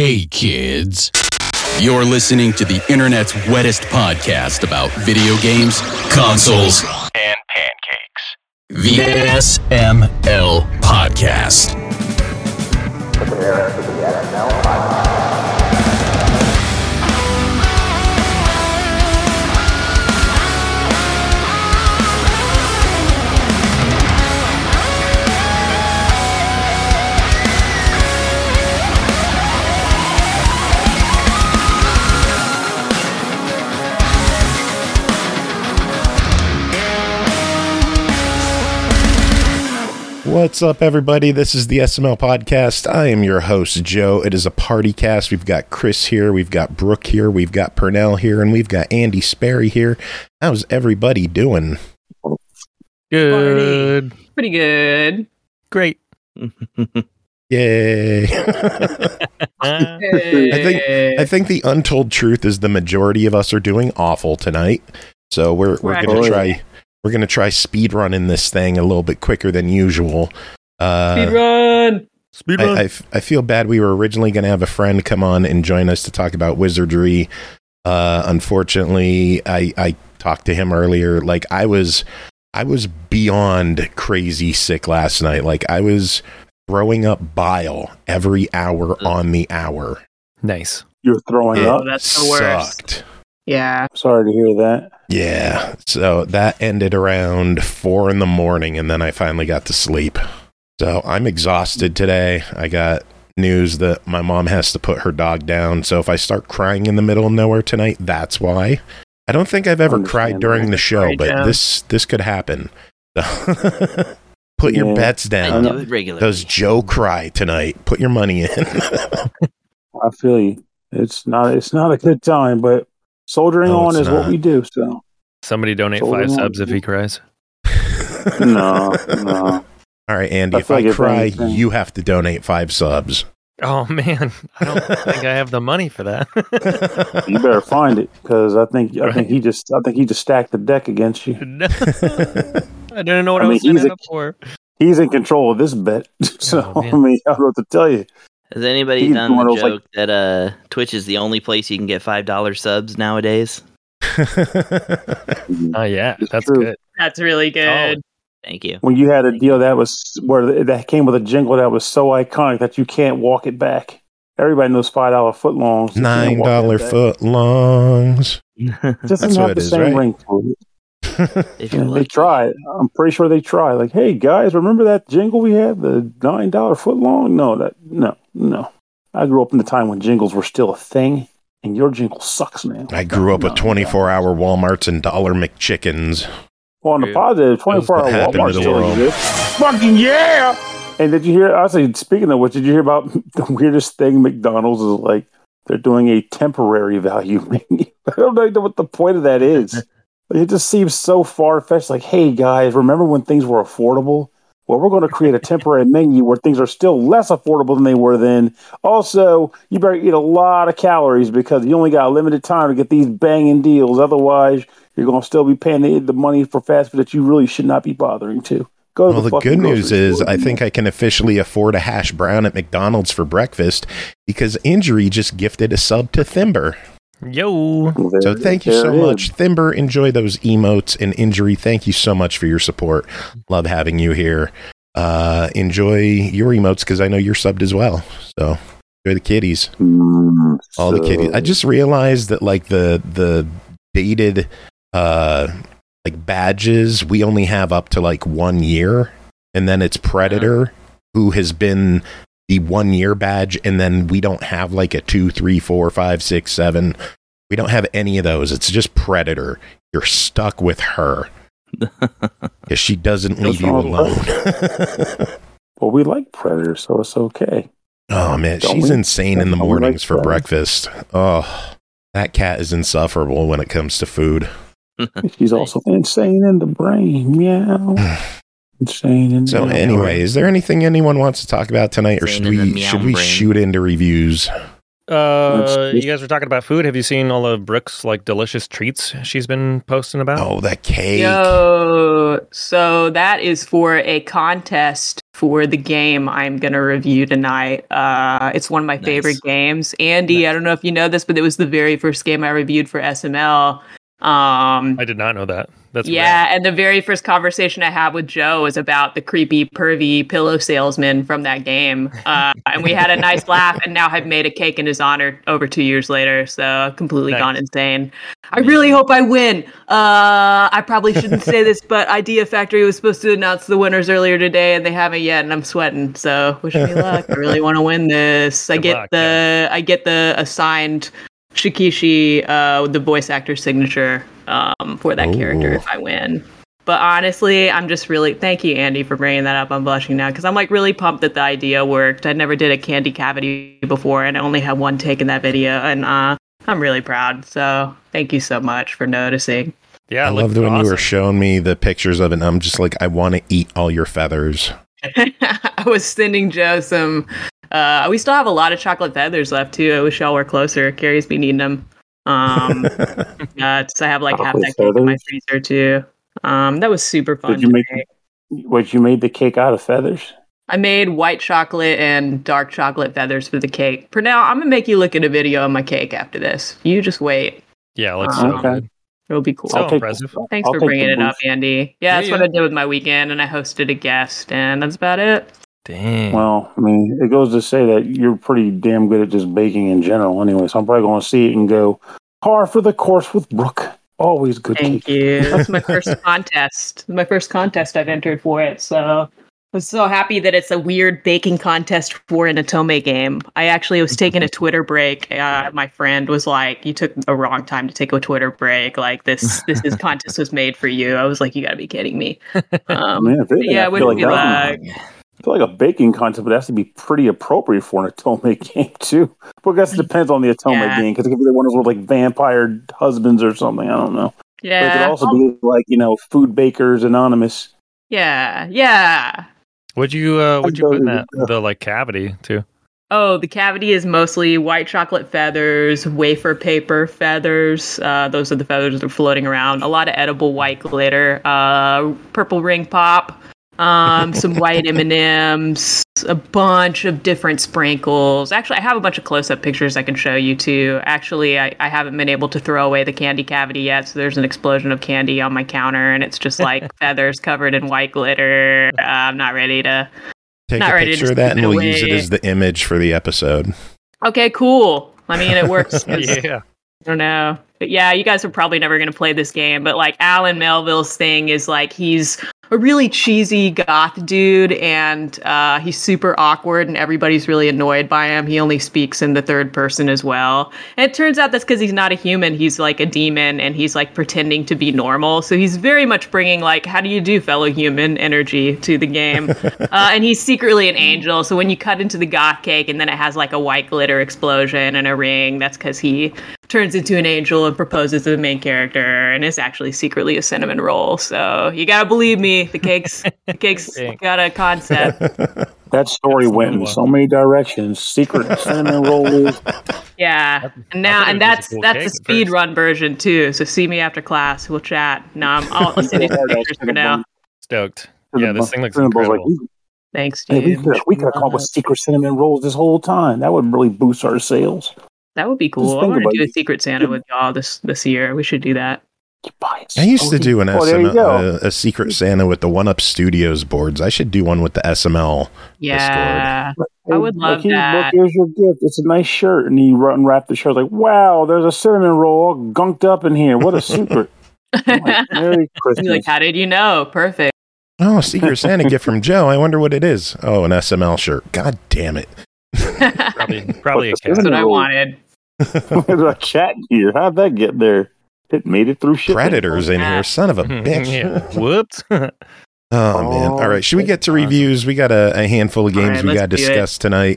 Hey kids, you're listening to the internet's wettest podcast about video games, consoles, and pancakes. The SML Podcast. Prepare for the SML Podcast. What's up, everybody? This is the SML Podcast. I am your host, Joe. It is a party cast. We've got Chris here, we've got Brooke here, we've got Purnell here, and we've got Andy Sperry here. How's everybody doing? Good. Party. Pretty good. Great. Yay. I think the untold truth is the majority of us are doing awful tonight. So we're going to try speed running this thing a little bit quicker than usual. Speed run. I feel bad. We were originally going to have a friend come on and join us to talk about wizardry. Unfortunately, I talked to him earlier. Like I was beyond crazy sick last night. Like I was throwing up bile every hour on the hour. Nice. You're throwing up? That's the worst. Sucked. Yeah. Sorry to hear that. Yeah. So that ended around 4 a.m, and then I finally got to sleep. So I'm exhausted today. I got news that my mom has to put her dog down. So if I start crying in the middle of nowhere tonight, that's why. I don't think I've ever cried during the show, but this could happen. Put your bets down. I do it regularly. Does Joe cry tonight? Put your money in. I feel you. It's not a good time, but soldiering on is what we do. So somebody donate Soldiering 5 on. subs if he cries. no. All right, Andy, I if feel I like if cry, anything- you have to donate 5 subs. Oh man, I don't think I have the money for that. You better find it because I think he just stacked the deck against you. No. I didn't know what I, I mean, was signing up for. He's in control of this bet. So Oh, man. I mean, I don't know what to tell you. Has anybody He's done one the of those, joke that Twitch is the only place you can get $5 subs nowadays? Oh yeah, It's that's true. good. That's really good. Thank you. When you had a deal that came with a jingle that was so iconic that you can't walk it back. Everybody knows $5 footlongs. You can't walk $9 that back. footlongs. It doesn't That's have what the it is, same right? ring to it. If you're They lucky. tried. I'm pretty sure they tried. Like, hey guys, remember that jingle we had, the $9 footlong? No. I grew up in the time when jingles were still a thing, and your jingle sucks, man. I grew up with 24-hour Walmarts and $1 McChickens. Well, on the Dude, positive, 24-hour what happened Walmart to the still world. exists. Fucking yeah! And did you hear? I say, speaking of which, did you hear about the weirdest thing? McDonald's is like they're doing a temporary value menu. I don't know what the point of that is. It just seems so far-fetched. Like, hey guys, remember when things were affordable? Well, we're going to create a temporary menu where things are still less affordable than they were then. Also, you better eat a lot of calories because you only got a limited time to get these banging deals. Otherwise, you're going to still be paying the money for fast food that you really should not be bothering to. Go to Well, the fucking good news grocery is store. I think I can officially afford a hash brown at McDonald's for breakfast because Injury just gifted a sub to Thimber. Yo. So thank you so much. Thimber, enjoy those emotes, and Injury, thank you so much for your support. Love having you here. Enjoy your emotes because I know you're subbed as well. So enjoy the kitties. All the kitties. I just realized that like the dated like badges, we only have up to like 1 year, and then it's Predator who has been the 1 year badge, and then we don't have like a 2, 3, 4, 5, 6, 7. We don't have any of those. It's just Predator. You're stuck with her because she doesn't leave you alone. Well, we like Predator, so it's okay. Oh man, Don't she's we? insane in the Don't we mornings like for that? breakfast. Oh, that cat is insufferable when it comes to food. She's also insane in the brain. Meow. Insane in the So brain. anyway, is there anything anyone wants to talk about tonight, or Insane should in the we meow should we brain. shoot into reviews? You guys were talking about food. Have you seen all of Brooke's like delicious treats she's been posting about? Oh, that cake. Yo, so that is for a contest for the game I'm going to review tonight. It's one of my favorite games. Andy, I don't know if you know this, but it was the very first game I reviewed for SML. I did not know that. That's yeah, rad. and the very first conversation I had with Joe was about the creepy, pervy pillow salesman from that game. And we had a nice laugh, and now I've made a cake in his honor over 2 years later, so I've completely gone insane. I really hope I win. I probably shouldn't say this, but Idea Factory was supposed to announce the winners earlier today, and they haven't yet, and I'm sweating, so wish me luck. I really want to win this. I get the assigned Shikishi, the voice actor signature for that character if I win. But honestly, I'm just really thank you, Andy, for bringing that up. I'm blushing now because I'm like really pumped that the idea worked. I never did a candy cavity before, and I only had one take in that video, and I'm really proud. So thank you so much for noticing. Yeah, I loved when you were showing me the pictures of it, and I'm just like, I want to eat all your feathers. I was sending Joe some. We still have a lot of chocolate feathers left too. I wish y'all were closer. Carrie's been eating them. So I have like half that cake in my freezer too. That was super fun. You made the cake out of feathers? I made white chocolate and dark chocolate feathers for the cake. For now, I'm gonna make you look at a video of my cake after this. You just wait. Yeah, it looks so good. It'll be cool. So impressive. Thanks for bringing it up, Andy. Yeah, that's what I did with my weekend, and I hosted a guest, and that's about it. Dang. Well, I mean, it goes to say that you're pretty damn good at just baking in general anyway, so I'm probably going to see it and go, par for the course with Brooke. Always good. Thank you. That's my first contest. My first contest I've entered for it, so I was so happy that it's a weird baking contest for an Otome game. I actually was taking a Twitter break. My friend was like, you took a wrong time to take a Twitter break. Like, this contest was made for you. I was like, you got to be kidding me. Yeah, wish me luck. I feel like a baking contest, but it has to be pretty appropriate for an Otome game, too. But I guess it depends on the Otome game, because it could be one of those like vampire husbands or something. I don't know. Yeah. But it could also be like, Food Bakers Anonymous. Yeah. What'd you put in that? The like cavity, too? Oh, the cavity is mostly white chocolate feathers, wafer paper feathers. Those are the feathers that are floating around. A lot of edible white glitter, purple ring pop. Some white M&Ms, a bunch of different sprinkles. Actually, I have a bunch of close-up pictures I can show you too. Actually, I haven't been able to throw away the candy cavity yet, so there's an explosion of candy on my counter, and it's just like feathers covered in white glitter. I'm not ready to take a picture of that, and we'll use it as the image for the episode. Okay, cool. I mean, it works. Yeah. I don't know. But yeah, you guys are probably never going to play this game, but like Alan Melville's thing is like he's a really cheesy goth dude, and he's super awkward, and everybody's really annoyed by him. He only speaks in the third person as well. And it turns out that's because he's not a human. He's like a demon, and he's like pretending to be normal. So he's very much bringing like, how do you do, fellow human energy to the game. And he's secretly an angel. So when you cut into the goth cake and then it has like a white glitter explosion and a ring, that's because he turns into an angel and proposes to the main character and is actually secretly a cinnamon roll. So you gotta believe me, the cake's got a concept. That story went in so many directions. Secret cinnamon rolls. Yeah, and that's the speed run version too. So see me after class. We'll chat. No, I'll send you some pictures for now. Stoked. Yeah, this thing looks incredible. Thanks, dude. We could have come up with secret cinnamon rolls this whole time. That would really boost our sales. That would be cool. I want to do a Secret Santa with y'all this year. We should do that. I used to do a Secret Santa with the 1UP Studios boards. I should do one with the SML Discord. I would love that. Look, here's your gift. It's a nice shirt. And you unwrap the shirt like, wow, there's a cinnamon roll all gunked up in here. What a secret. Merry Christmas. Like, how did you know? Perfect. Oh, a Secret Santa gift from Joe. I wonder what it is. Oh, an SML shirt. God damn it. Probably a cat. That's what I wanted. There's a cat here. How'd that get there? It made it through shipping. Predators in here, son of a bitch. Yeah. Whoops. Oh, man. All right. Should we get to reviews? We got a handful of games we got to discuss tonight.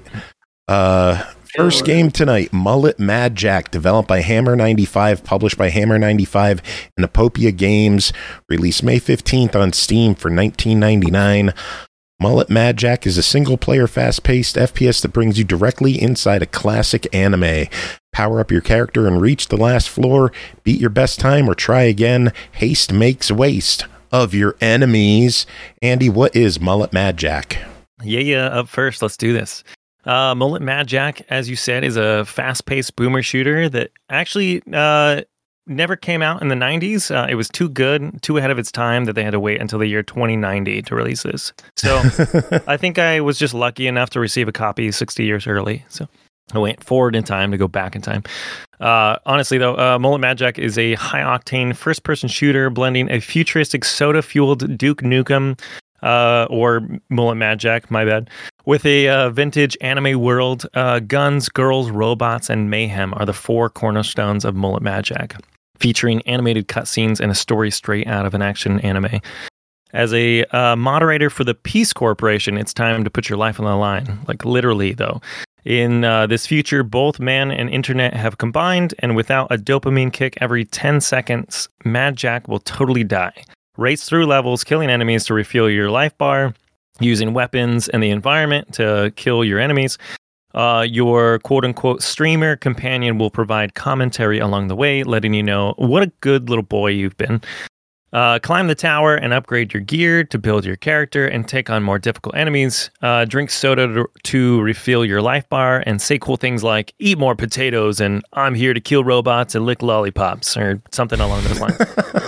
First game tonight, Mullet Mad Jack, developed by Hammer 95, published by Hammer 95 and Apopia Games, released May 15th on Steam for $19.99. Mullet Mad Jack is a single-player, fast-paced FPS that brings you directly inside a classic anime. Power up your character and reach the last floor, beat your best time, or try again. Haste makes waste of your enemies. Andy, what is Mullet Mad Jack? Yeah, up first. Let's do this. Mullet Mad Jack, as you said, is a fast-paced boomer shooter that actually never came out in the 90s. It was too good, too ahead of its time that they had to wait until the year 2090 to release this. So I think I was just lucky enough to receive a copy 60 years early. So I went forward in time to go back in time. Honestly, though, Mullet Mad Jack is a high-octane first-person shooter blending a futuristic soda-fueled Duke Nukem, or Mullet Mad Jack, my bad, with a vintage anime world. Guns, girls, robots, and mayhem are the four cornerstones of Mullet Mad Jack, featuring animated cutscenes and a story straight out of an action anime. As a moderator for the Peace Corporation, it's time to put your life on the line, like literally, though. In this future, both man and internet have combined, and without a dopamine kick every 10 seconds, Mad Jack will totally die. Race through levels, killing enemies to refuel your life bar, using weapons and the environment to kill your enemies. Your quote-unquote streamer companion will provide commentary along the way, letting you know what a good little boy you've been. Climb the tower and upgrade your gear to build your character and take on more difficult enemies. Drink soda to refill your life bar and say cool things like, eat more potatoes and I'm here to kill robots and lick lollipops, or something along those lines.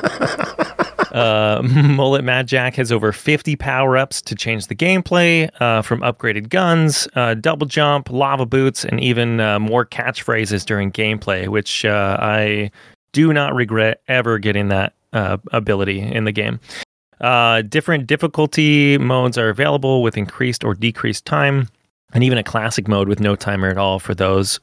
Mullet Mad Jack has over 50 power-ups to change the gameplay, from upgraded guns, double jump, lava boots, and even more catchphrases during gameplay, which I do not regret ever getting that ability in the game. Different difficulty modes are available with increased or decreased time, and even a classic mode with no timer at all for those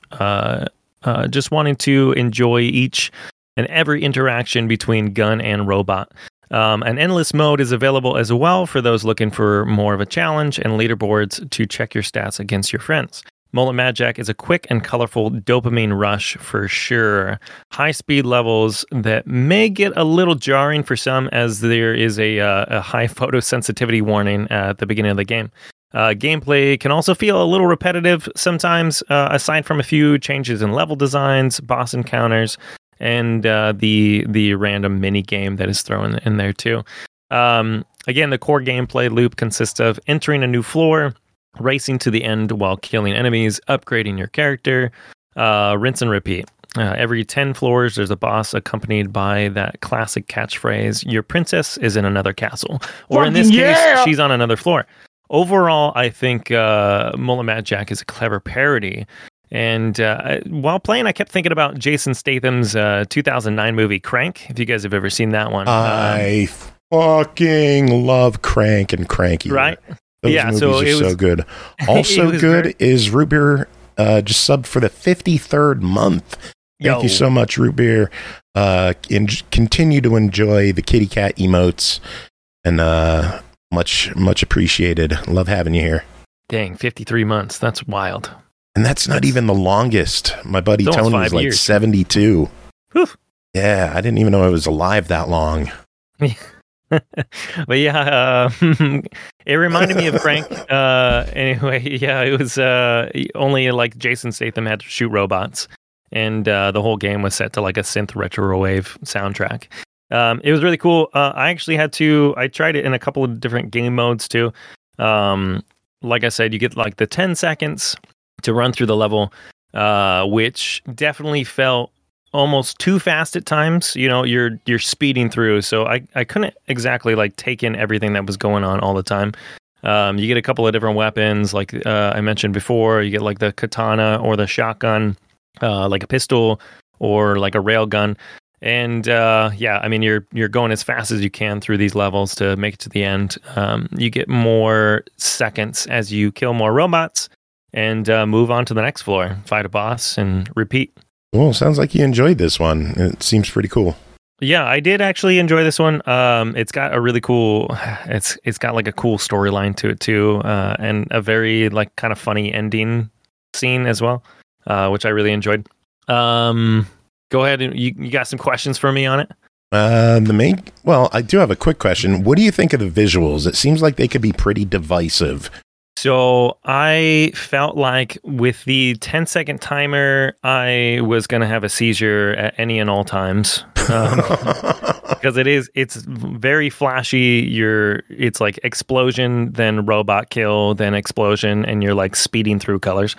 just wanting to enjoy each and every interaction between gun and robot. An endless mode is available as well for those looking for more of a challenge, and leaderboards to check your stats against your friends. Mullet Mad Jack is a quick and colorful dopamine rush for sure. High speed levels that may get a little jarring for some, as there is a high photosensitivity warning at the beginning of the game. Gameplay can also feel a little repetitive sometimes, aside from a few changes in level designs, boss encounters, and the random mini game that is thrown in there too. Again, the core gameplay loop consists of entering a new floor, racing to the end while killing enemies, upgrading your character, rinse and repeat. Every 10 floors, there's a boss accompanied by that classic catchphrase, your princess is in another castle. Or in this case, she's on another floor. Overall, I think Mullet Mad Jack is a clever parody. And while playing, I kept thinking about Jason Statham's 2009 movie Crank, if you guys have ever seen that one. I fucking love Crank and Cranky. Right? Those movies are so good. Also good is Root Beer just subbed for the 53rd month. Thank you so much, Root Beer. Continue to enjoy the kitty cat emotes, and much appreciated. Love having you here. Dang, 53 months. That's wild. And that's not even the longest. My buddy Tony was like 72. Whew. Yeah, I didn't even know I was alive that long. But yeah, it reminded me of Crank. Anyway, yeah, it was only like Jason Statham had to shoot robots, and the whole game was set to like a synth retrowave soundtrack. It was really cool. I actually I tried it in a couple of different game modes too. Like I said, you get like the 10 seconds to run through the level, which definitely felt almost too fast at times. You know, you're speeding through, so I couldn't exactly like take in everything that was going on all the time. You get a couple of different weapons, like I mentioned before. You get like the katana or the shotgun, like a pistol or like a railgun. And yeah, I mean, you're going as fast as you can through these levels to make it to the end. You get more seconds as you kill more robots and move on to the next floor, fight a boss, and repeat. Well, sounds like you enjoyed this one. It seems pretty cool. Yeah, I did actually enjoy this one. It's got a really cool, it's got like a cool storyline to it too, and a very like kind of funny ending scene as well, which I really enjoyed. Go ahead, and you got some questions for me on it? Well, I do have a quick question. What do you think of the visuals? It seems like they could be pretty divisive. So I felt like with the 10-second timer, I was going to have a seizure at any and all times. because it's very flashy. It's like explosion, then robot kill, then explosion, and you're like speeding through colors.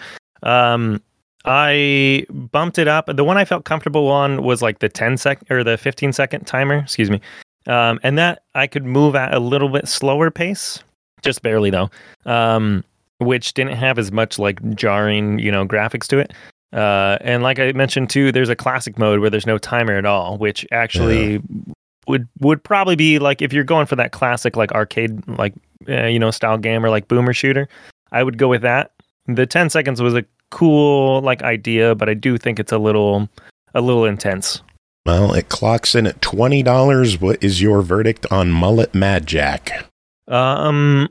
I bumped it up. The one I felt comfortable on was like the 10-second or the 15-second timer. Excuse me. And that I could move at a little bit slower pace, just barely though, which didn't have as much like jarring, graphics to it. And like I mentioned too, there's a classic mode where there's no timer at all, which actually would probably be like if you're going for that classic like arcade like style game or like boomer shooter, I would go with that. The 10 seconds was a cool like idea, but I do think it's a little intense. Well, it clocks in at $20. What is your verdict on Mullet Mad Jack? So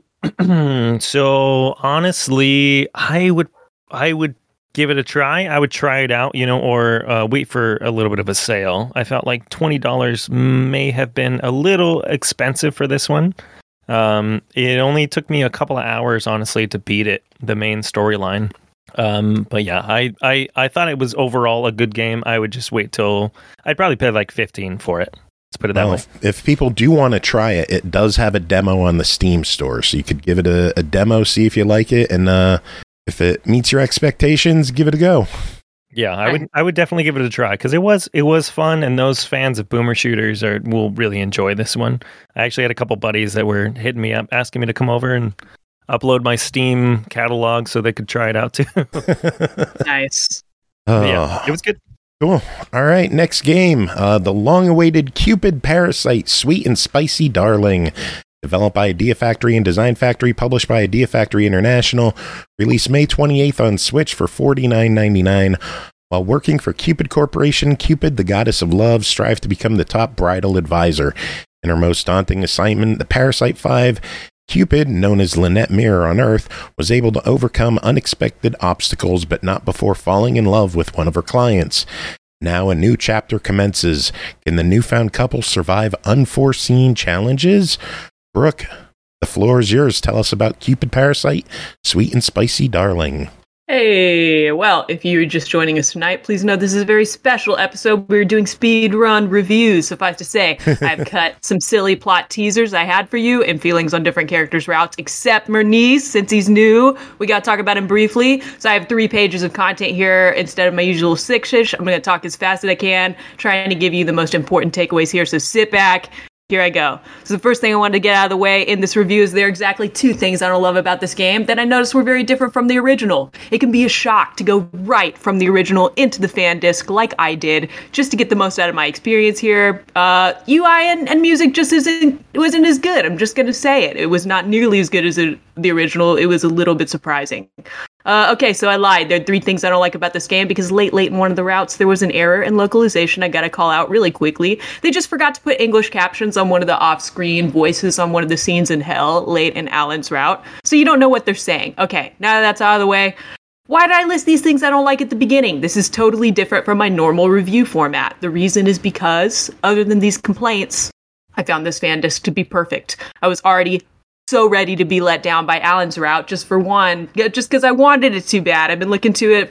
honestly, I would give it a try. I would try it out, or wait for a little bit of a sale. I felt like $20 may have been a little expensive for this one. It only took me a couple of hours, honestly, to beat it, the main storyline. But yeah, I thought it was overall a good game. I would just wait till I'd probably pay like $15 for it. Let's put it that way. If people do want to try it, it does have a demo on the Steam store, so you could give it a demo, see if you like it, and if it meets your expectations, give it a go. Yeah, I would definitely give it a try because it was fun, and those fans of boomer shooters will really enjoy this one. I actually had a couple buddies that were hitting me up, asking me to come over and upload my Steam catalog so they could try it out too. Nice. Yeah, it was good. Cool. All right, next game. The long-awaited Cupid Parasite Sweet and Spicy Darling. Developed by Idea Factory and Design Factory, published by Idea Factory International, released May 28th on Switch for $49.99. While working for Cupid Corporation, Cupid, the goddess of love, strives to become the top bridal advisor. In her most daunting assignment, the Parasite 5, Cupid, known as Lynette Mirror on Earth, was able to overcome unexpected obstacles, but not before falling in love with one of her clients. Now a new chapter commences. Can the newfound couple survive unforeseen challenges? Brooke, the floor is yours. Tell us about Cupid Parasite, Sweet and Spicy Darling. Hey, well, if you're just joining us tonight, please know this is a very special episode. We're doing speed run reviews. Suffice to say, I've cut some silly plot teasers I had for you and feelings on different characters' routes, except Mernice, since he's new. We got to talk about him briefly. So I have 3 pages of content here instead of my usual 6-ish. I'm going to talk as fast as I can, trying to give you the most important takeaways here. So sit back. Here I go. So the first thing I wanted to get out of the way in this review is there are exactly 2 things I don't love about this game that I noticed were very different from the original. It can be a shock to go right from the original into the fan disc like I did, just to get the most out of my experience here. UI and music just wasn't as good. I'm just going to say it. It was not nearly as good as the original. It was a little bit surprising. Okay, so I lied. There are 3 things I don't like about this game because late in one of the routes, there was an error in localization I gotta call out really quickly. They just forgot to put English captions on one of the off-screen voices on one of the scenes in Hell late in Alan's route, so you don't know what they're saying. Okay, now that that's out of the way, why did I list these things I don't like at the beginning? This is totally different from my normal review format. The reason is because, other than these complaints, I found this fan disc to be perfect. I was already so ready to be let down by Alan's route, just because I wanted it too bad. I've been looking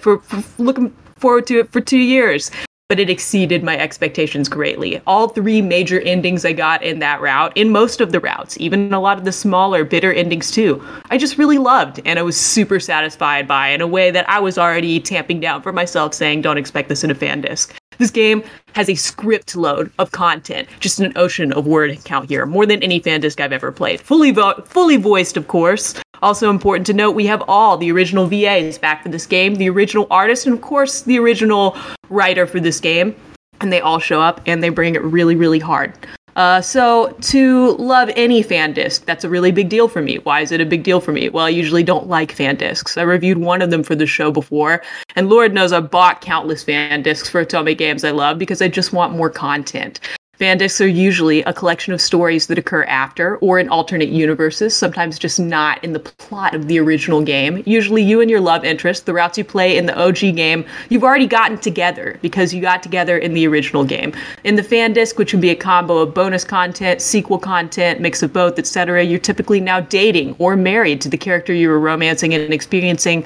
forward to it for 2 years, but it exceeded my expectations greatly. All 3 major endings I got in that route, in most of the routes, even a lot of the smaller, bitter endings too, I just really loved, and I was super satisfied by in a way that I was already tamping down for myself, saying, don't expect this in a fan disc. This game has a script load of content, just an ocean of word count here, more than any fan disc I've ever played. Fully voiced, of course. Also important to note, we have all the original VAs back for this game, the original artist, and of course, the original writer for this game. And they all show up, and they bring it really, really hard. So to love any fan disc, that's a really big deal for me. Why is it a big deal for me? Well, I usually don't like fan discs. I reviewed one of them for the show before, and Lord knows I've bought countless fan discs for Otome games I love because I just want more content. Fan discs are usually a collection of stories that occur after or in alternate universes, sometimes just not in the plot of the original game. Usually you and your love interest, the routes you play in the OG game, you've already gotten together because you got together in the original game. In the fan disc, which would be a combo of bonus content, sequel content, mix of both, etc., you're typically now dating or married to the character you were romancing and experiencing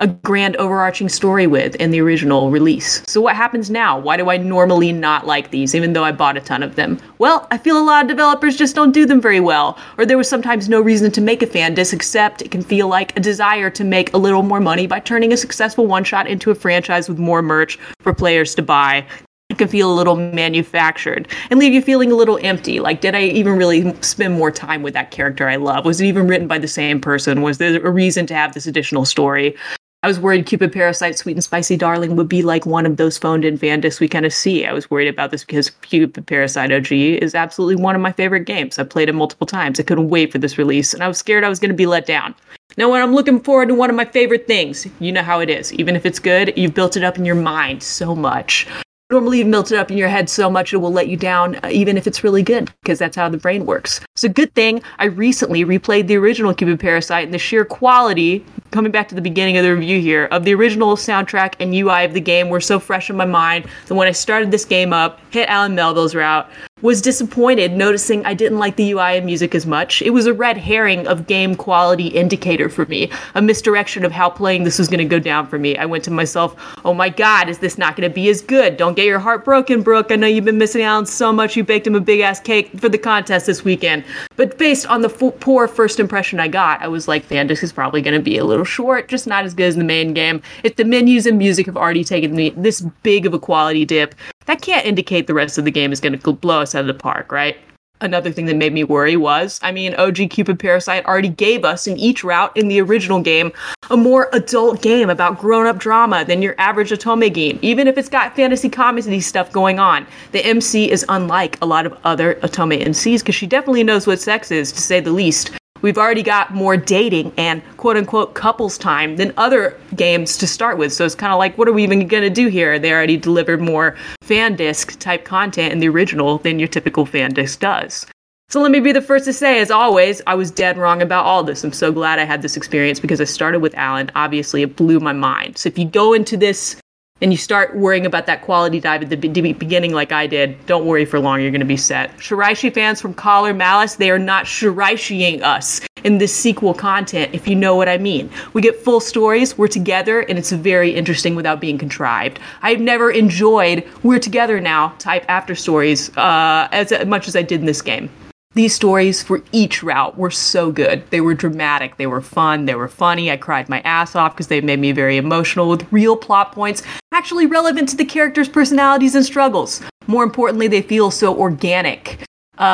a grand overarching story with in the original release. So what happens now? Why do I normally not like these, even though I bought a ton of them? Well, I feel a lot of developers just don't do them very well, or there was sometimes no reason to make a fan disc except it can feel like a desire to make a little more money by turning a successful one-shot into a franchise with more merch for players to buy. It can feel a little manufactured and leave you feeling a little empty. Like, did I even really spend more time with that character I love? Was it even written by the same person? Was there a reason to have this additional story? I was worried Cupid Parasite Sweet and Spicy Darling would be like one of those phoned-in fan discs we kind of see. I was worried about this because Cupid Parasite OG is absolutely one of my favorite games. I've played it multiple times. I couldn't wait for this release, and I was scared I was going to be let down. Now, when I'm looking forward to one of my favorite things, you know how it is. Even if it's good, you've built it up in your mind so much. Normally you've built it up in your head so much it will let you down, even if it's really good, because that's how the brain works. It's a good thing I recently replayed the original Cupid Parasite, and the sheer quality, coming back to the beginning of the review here, of the original soundtrack and UI of the game were so fresh in my mind that when I started this game up, hit Alan Melville's route, was disappointed noticing I didn't like the UI and music as much. It was a red herring of game quality indicator for me, a misdirection of how playing this was going to go down for me. I went to myself, oh my god, is this not going to be as good? Don't get your heart broken, Brooke. I know you've been missing out on so much. You baked him a big-ass cake for the contest this weekend. But based on the poor first impression I got, I was like, Fandisc is probably going to be a little short, just not as good as the main game. If the menus and music have already taken this big of a quality dip, that can't indicate the rest of the game is going to blow us out of the park, right? Another thing that made me worry was, OG Cupid Parasite already gave us in each route in the original game a more adult game about grown-up drama than your average Otome game, even if it's got fantasy comedy stuff going on. The MC is unlike a lot of other Otome MCs because she definitely knows what sex is, to say the least. We've already got more dating and quote-unquote couples time than other games to start with. So it's kind of like, what are we even going to do here? They already delivered more fan disc type content in the original than your typical fan disc does. So let me be the first to say, as always, I was dead wrong about all this. I'm so glad I had this experience because I started with Alan. Obviously, it blew my mind. So if you go into this and you start worrying about that quality dive at the beginning like I did, don't worry for long, you're going to be set. Shiraishi fans from Collar Malice, they are not Shiraishiing us in this sequel content, if you know what I mean. We get full stories, we're together, and it's very interesting without being contrived. I've never enjoyed we're together now type after stories as much as I did in this game. These stories for each route were so good. They were dramatic, they were fun, they were funny. I cried my ass off because they made me very emotional with real plot points actually relevant to the characters' personalities and struggles. More importantly, they feel so organic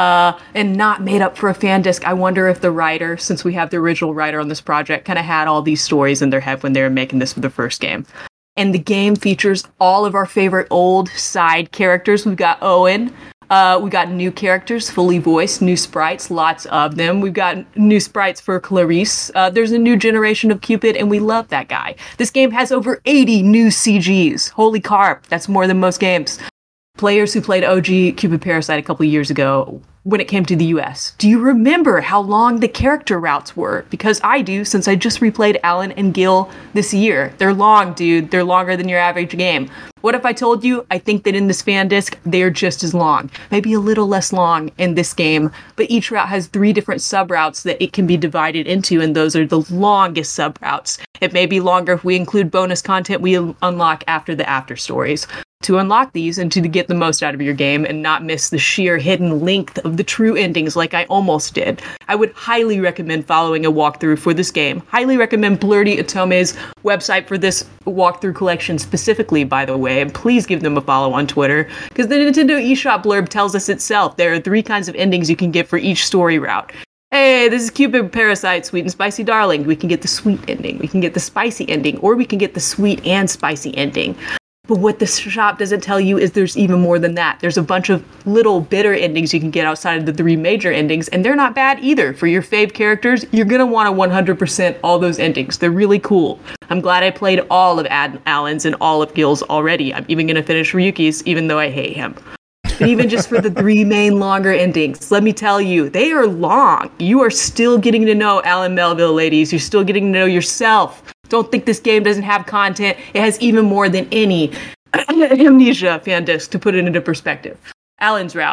and not made up for a fan disc. I wonder if the writer, since we have the original writer on this project, kind of had all these stories in their head when they were making this for the first game. And the game features all of our favorite old side characters. We've got Owen. We got new characters, fully voiced, new sprites, lots of them. We've got new sprites for Clarice. There's a new generation of Cupid, and we love that guy. This game has over 80 new CGs. Holy carp, that's more than most games. Players who played OG Cupid Parasite a couple years ago, when it came to the US, do you remember how long the character routes were? Because I do, since I just replayed Alan and Gil this year. They're long, dude. They're longer than your average game. What if I told you I think that in this fan disc, they're just as long, maybe a little less long in this game, but each route has 3 different sub-routes that it can be divided into, and those are the longest sub-routes. It may be longer if we include bonus content we unlock after the after stories. To unlock these and to get the most out of your game and not miss the sheer hidden length of the true endings like I almost did, I would highly recommend following a walkthrough for this game. Highly recommend Blurty Otome's website for this walkthrough collection specifically, by the way, and please give them a follow on Twitter, because the Nintendo eShop blurb tells us itself. There are 3 kinds of endings you can get for each story route. Hey, this is Cupid Parasite, Sweet and Spicy Darling. We can get the sweet ending, we can get the spicy ending, or we can get the sweet and spicy ending. But what the shop doesn't tell you is there's even more than that. There's a bunch of little bitter endings you can get outside of the 3 major endings, and they're not bad either. For your fave characters, you're going to want to 100% all those endings. They're really cool. I'm glad I played all of Alan's and all of Gil's already. I'm even going to finish Ryuki's, even though I hate him. But even just for the 3 main longer endings, let me tell you, they are long. You are still getting to know Alan Melville, ladies. You're still getting to know yourself. Don't think this game doesn't have content. It has even more than any Amnesia fan disc, to put it into perspective. Alan's route.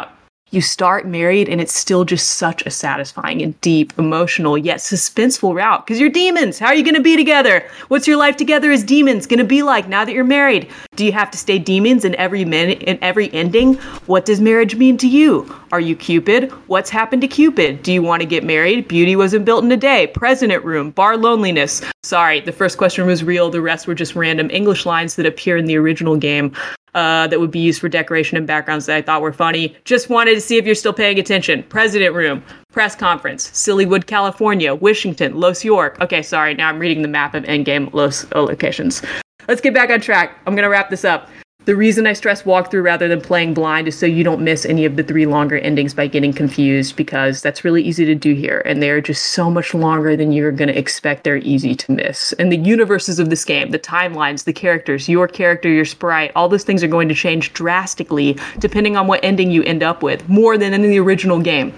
You start married and it's still just such a satisfying and deep, emotional, yet suspenseful route. Because you're demons. How are you going to be together? What's your life together as demons going to be like now that you're married? Do you have to stay demons in every ending? What does marriage mean to you? Are you Cupid? What's happened to Cupid? Do you want to get married? Beauty wasn't built in a day. President room. Bar loneliness. Sorry, the first question was real. The rest were just random English lines that appear in the original game. That would be used for decoration and backgrounds that I thought were funny. Just wanted to see if you're still paying attention. President room, press conference, Sillywood, California, Washington, Los York. Okay, sorry, now I'm reading the map of endgame locations. Let's get back on track. I'm going to wrap this up. The reason I stress walkthrough rather than playing blind is so you don't miss any of the 3 longer endings by getting confused, because that's really easy to do here, and they're just so much longer than you're going to expect. They're easy to miss. And the universes of this game, the timelines, the characters, your character, your sprite, all those things are going to change drastically depending on what ending you end up with, more than in the original game.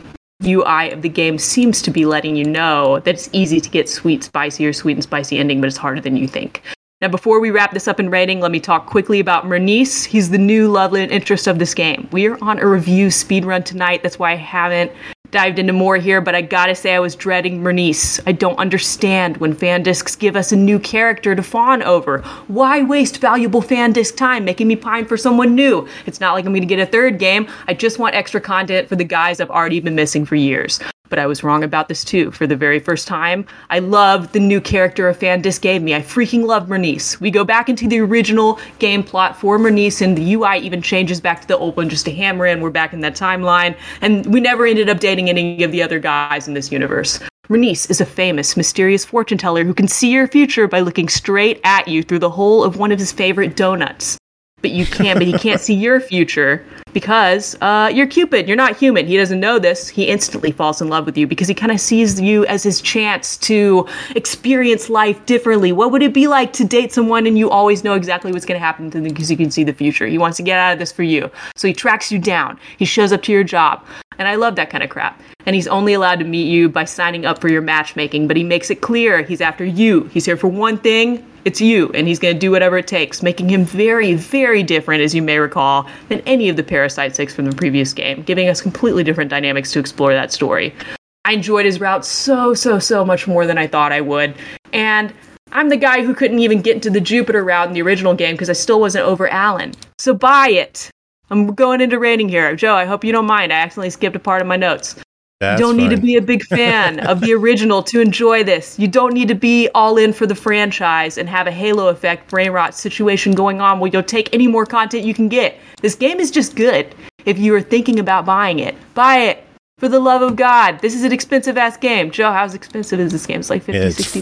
UI of the game seems to be letting you know that it's easy to get sweet and spicy ending, but it's harder than you think. Now, before we wrap this up in rating, let me talk quickly about Mernice. He's the new love and interest of this game. We are on a review speedrun tonight. That's why I haven't dived into more here, but I gotta say I was dreading Mernice. I don't understand when fan discs give us a new character to fawn over. Why waste valuable fan disc time making me pine for someone new? It's not like I'm gonna get a third game. I just want extra content for the guys I've already been missing for years. But I was wrong about this too. For the very first time, I loved the new character a fan disc gave me. I freaking love Mernice. We go back into the original game plot for Mernice, and the UI even changes back to the old one just to hammer in. We're back in that timeline, and we never ended up dating any of the other guys in this universe. Mernice is a famous, mysterious fortune teller who can see your future by looking straight at you through the hole of one of his favorite donuts. But he can't see your future because you're Cupid. You're not human. He doesn't know this. He instantly falls in love with you because he kind of sees you as his chance to experience life differently. What would it be like to date someone and you always know exactly what's going to happen to them because you can see the future? He wants to get out of this for you. So he tracks you down. He shows up to your job. And I love that kind of crap. And he's only allowed to meet you by signing up for your matchmaking, but he makes it clear he's after you. He's here for one thing. It's you, and he's going to do whatever it takes, making him very, very different, as you may recall, than any of the Parasite 6 from the previous game, giving us completely different dynamics to explore that story. I enjoyed his route so much more than I thought I would, and I'm the guy who couldn't even get into the Jupiter route in the original game because I still wasn't over Alan. So buy it! I'm going into rating here. Joe, I hope you don't mind. I accidentally skipped a part of my notes. That's you don't need fine. to be a big fan of the original to enjoy this. You don't need to be all in for the franchise and have a Halo effect brain rot situation going on where you'll take any more content you can get. This game is just good. If you are thinking about buying it, buy it. For the love of God. This is an expensive-ass game. Joe, how expensive is this game? It's like $50, It's $60.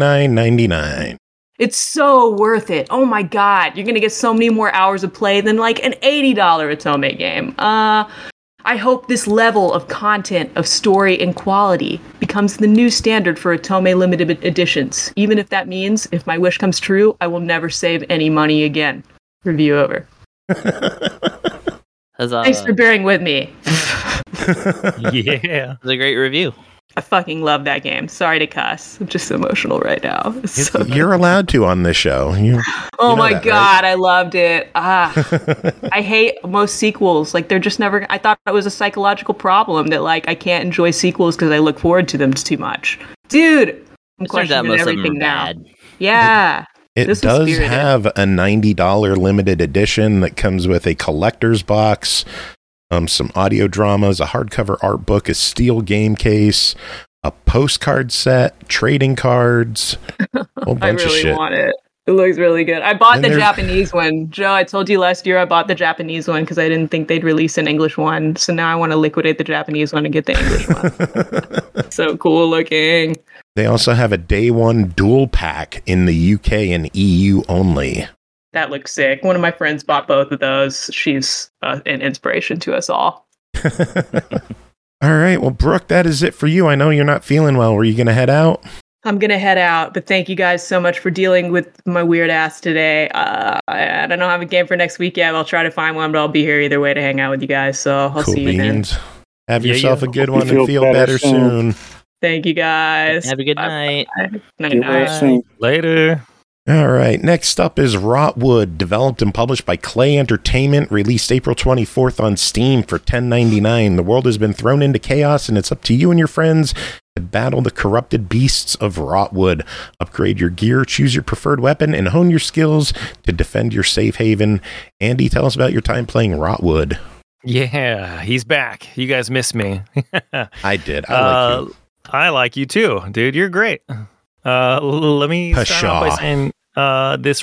$49.99. It's so worth it. Oh my God. You're going to get so many more hours of play than like an $80 Atome game. I hope this level of content, of story, and quality becomes the new standard for Atome limited editions. Even if that means, if my wish comes true, I will never save any money again. Review over. Thanks for bearing with me. Yeah. It's a great review. I fucking love that game. Sorry to cuss. I'm just emotional right now. It's so You're allowed to on this show. Oh my that, God, right? I loved it. I hate most sequels. Like, they're just never, I thought it was a psychological problem that, like, I can't enjoy sequels because I look forward to them too much. Dude, I'm It turns out questioning most of them everything are now. bad. Yeah. It This was does spirited. have a $90 limited edition that comes with a collector's box, some audio dramas, a hardcover art book, a steel game case, a postcard set, trading cards, a whole I bunch of really shit. want it. It looks really good. I bought And the there's- Japanese one. Joe, I told you last year I bought the Japanese one because I didn't think they'd release an English one. So now I want to liquidate the Japanese one and get the English one. So cool looking. They also have a day one dual pack in the UK and EU only. That looks sick. One of my friends bought both of those. She's an inspiration to us all. All right. Well, Brooke, that is it for you. I know you're not feeling well. Were you going to head out? I'm going to head out, but thank you guys so much for dealing with my weird ass today. I don't have a game for next week yet. I'll try to find one, but I'll be here either way to hang out with you guys. So I'll Cool see you then. beans. Have Yeah, yourself yeah. a good Hope one you and feel feel better better soon. Thank you guys. Have a good Bye. night. Night, Get well night. soon. Later. All right. Next up is Rotwood, developed and published by Clay Entertainment, released April 24th on Steam for $10.99. The world has been thrown into chaos, and it's up to you and your friends to battle the corrupted beasts of Rotwood. Upgrade your gear, choose your preferred weapon, and hone your skills to defend your safe haven. Andy, tell us about your time playing Rotwood. Yeah, he's back. You guys missed me. I did. I like you. I like you too, dude. You're great. Let me start off by saying this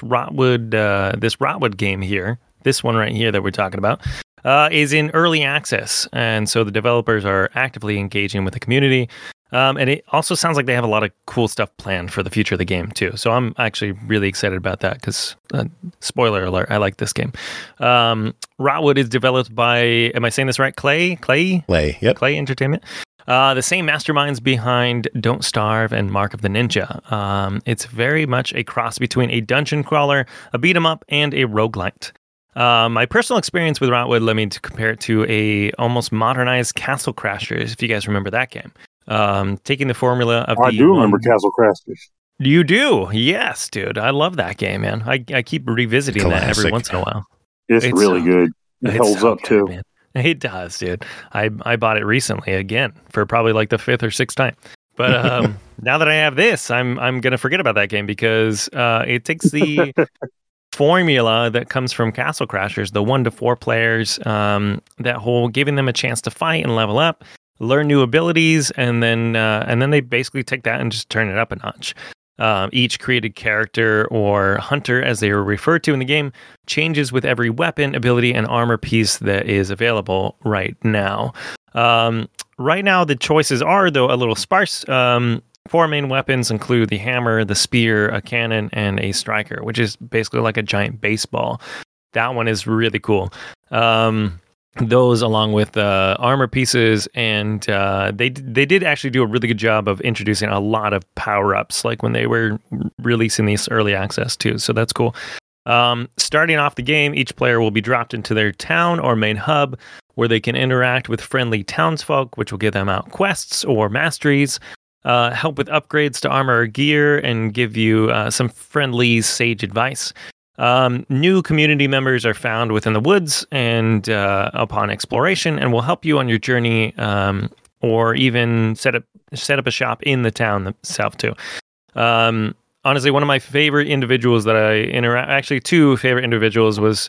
Rotwood game here, this one right here that we're talking about, is in early access, and so the developers are actively engaging with the community. And it also sounds like they have a lot of cool stuff planned for the future of the game too. So I'm actually really excited about that because, spoiler alert, I like this game. Rotwood is developed by, am I saying this right? Clay, yep. Clay Entertainment. The same masterminds behind Don't Starve and Mark of the Ninja. It's very much a cross between a dungeon crawler, a beat 'em up, and a roguelite. My personal experience with Rotwood led me to compare it to a almost modernized Castle Crashers, if you guys remember that game. Taking the formula of I do remember Castle Crashers. You do? Yes, dude. I love that game, man. I keep revisiting that every once in a while. It's really good. It holds up good, too. Man. It does, dude. I bought it recently again for probably like the 5th or 6th time. But now that I have this, I'm gonna forget about that game because it takes the formula that comes from Castle Crashers, the 1 to 4 players, that whole giving them a chance to fight and level up, learn new abilities, and then they basically take that and just turn it up a notch. Each created character, or hunter as they are referred to in the game, changes with every weapon, ability, and armor piece that is available right now. Right now, the choices are, though, a little sparse. 4 main weapons include the hammer, the spear, a cannon, and a striker, which is basically like a giant baseball. That one is really cool. Those along with armor pieces, and they did actually do a really good job of introducing a lot of power-ups, like when they were releasing these early access too, so that's cool. Starting off the game, each player will be dropped into their town or main hub, where they can interact with friendly townsfolk, which will give them out quests or masteries, help with upgrades to armor or gear, and give you some friendly sage advice. New community members are found within the woods and upon exploration, and will help you on your journey, or even set up a shop in the town itself too. Honestly, one of my favorite individuals that actually 2 favorite individuals was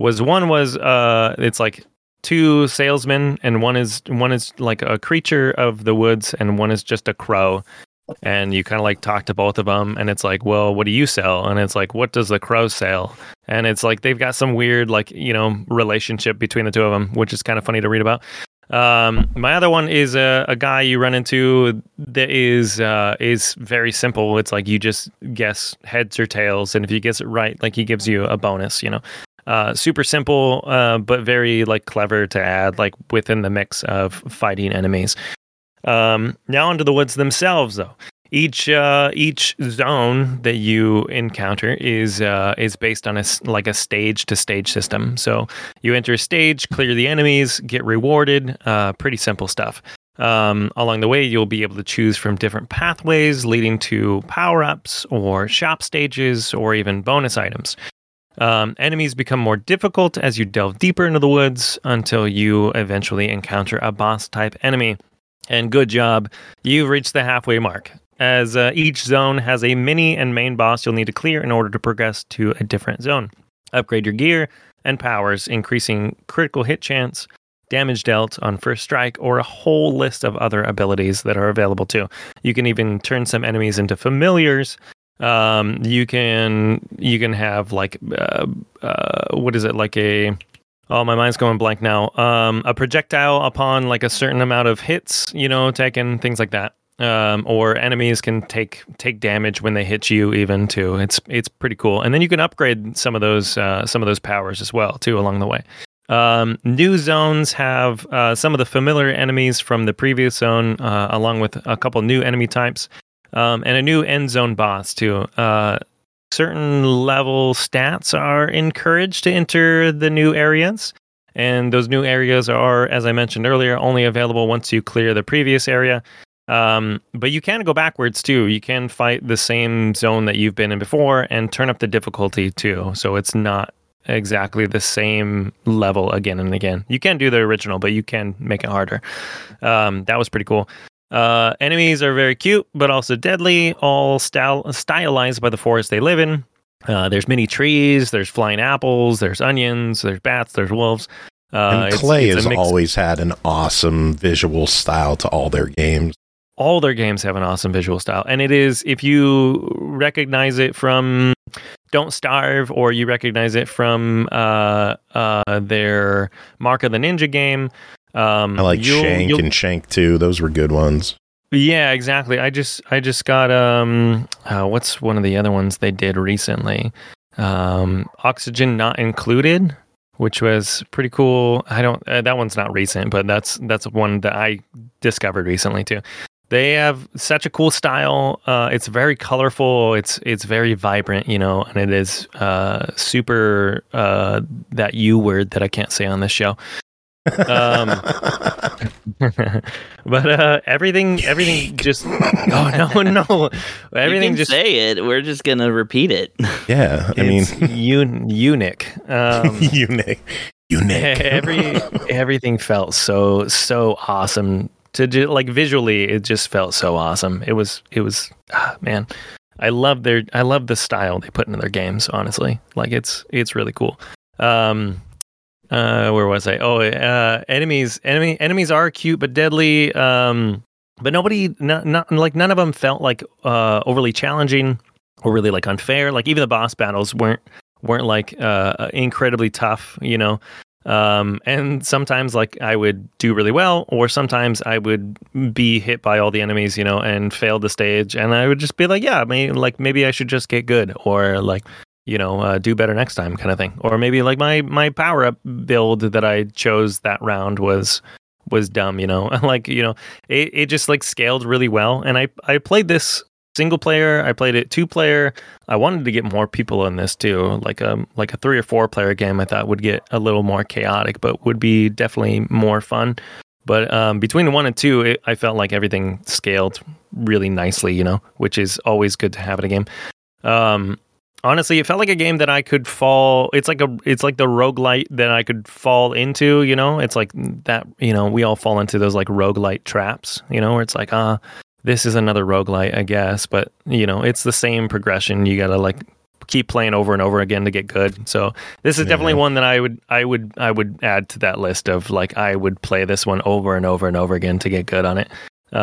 it's like 2 salesmen, and one is like a creature of the woods, and one is just a crow. And you kind of like talk to both of them, and it's like, well, what do you sell? And it's like, what does the crow sell? And it's like they've got some weird, like, relationship between the 2 of them, which is kind of funny to read about. My other one is a guy you run into that is very simple. It's like you just guess heads or tails, and if you guess it right, like he gives you a bonus. Super simple, but very like clever to add like within the mix of fighting enemies. Now onto the woods themselves, though. Each zone that you encounter is based on a stage to stage system. So you enter a stage, clear the enemies, get rewarded. Pretty simple stuff. Along the way, you'll be able to choose from different pathways leading to power-ups or shop stages or even bonus items. Enemies become more difficult as you delve deeper into the woods until you eventually encounter a boss-type enemy. And good job, you've reached the halfway mark, as each zone has a mini and main boss you'll need to clear in order to progress to a different zone. Upgrade your gear and powers, increasing critical hit chance, damage dealt on first strike, or a whole list of other abilities that are available too. You can even turn some enemies into familiars. You can have like what is it, like a... Oh, my mind's going blank now. A projectile upon like a certain amount of hits, taken, things like that. Or enemies can take damage when they hit you even too. It's pretty cool. And then you can upgrade some of those powers as well too along the way. New zones have some of the familiar enemies from the previous zone, along with a couple new enemy types, and a new end zone boss too. Certain level stats are encouraged to enter the new areas, and those new areas are, as I mentioned earlier, only available once you clear the previous area. But you can go backwards too. You can fight the same zone that you've been in before and turn up the difficulty too. So it's not exactly the same level again and again. You can do the original, but you can make it harder. That was pretty cool. Enemies are very cute, but also deadly, all stylized by the forest they live in. There's mini trees, there's flying apples, there's onions, there's bats, there's wolves. And Clay has always had an awesome visual style to all their games. All their games have an awesome visual style. And it is, if you recognize it from Don't Starve, or you recognize it from their Mark of the Ninja game. I like Shank and Shank 2. Those were good ones. Yeah, exactly. I just got what's one of the other ones they did recently? Oxygen Not Included, which was pretty cool. I don't that one's not recent, but that's one that I discovered recently too. They have such a cool style. It's very colorful. It's very vibrant, and it is super that U word that I can't say on this show. But everything just everything just say it. We're just gonna repeat it. Yeah, I mean, eunuch. Eunuch. Everything felt so awesome. To do, like, visually, it just felt so awesome. It was man, I love the style they put into their games. Honestly, like it's really cool. Where was I? Enemies are cute but deadly. But none of them felt like overly challenging or really like unfair. Like even the boss battles weren't like incredibly tough, and sometimes like I would do really well, or sometimes I would be hit by all the enemies, and fail the stage, and I would just be like, yeah, maybe I should just get good, or like, do better next time kind of thing. Or maybe like my power up build that I chose that round was dumb, like, it just like scaled really well. And I played this single player, I played it 2-player. I wanted to get more people in this too, like a 3 or 4 player game. I thought would get a little more chaotic, but would be definitely more fun. But between 1 and 2, I felt like everything scaled really nicely, which is always good to have in a game. Honestly, it felt like a game that I could fall. It's like the roguelite that I could fall into, It's like that, we all fall into those like roguelite traps, where it's like, this is another roguelite, I guess, but it's the same progression. You gotta like keep playing over and over again to get good. So this is definitely one that I would add to that list of like, I would play this one over and over and over again to get good on it.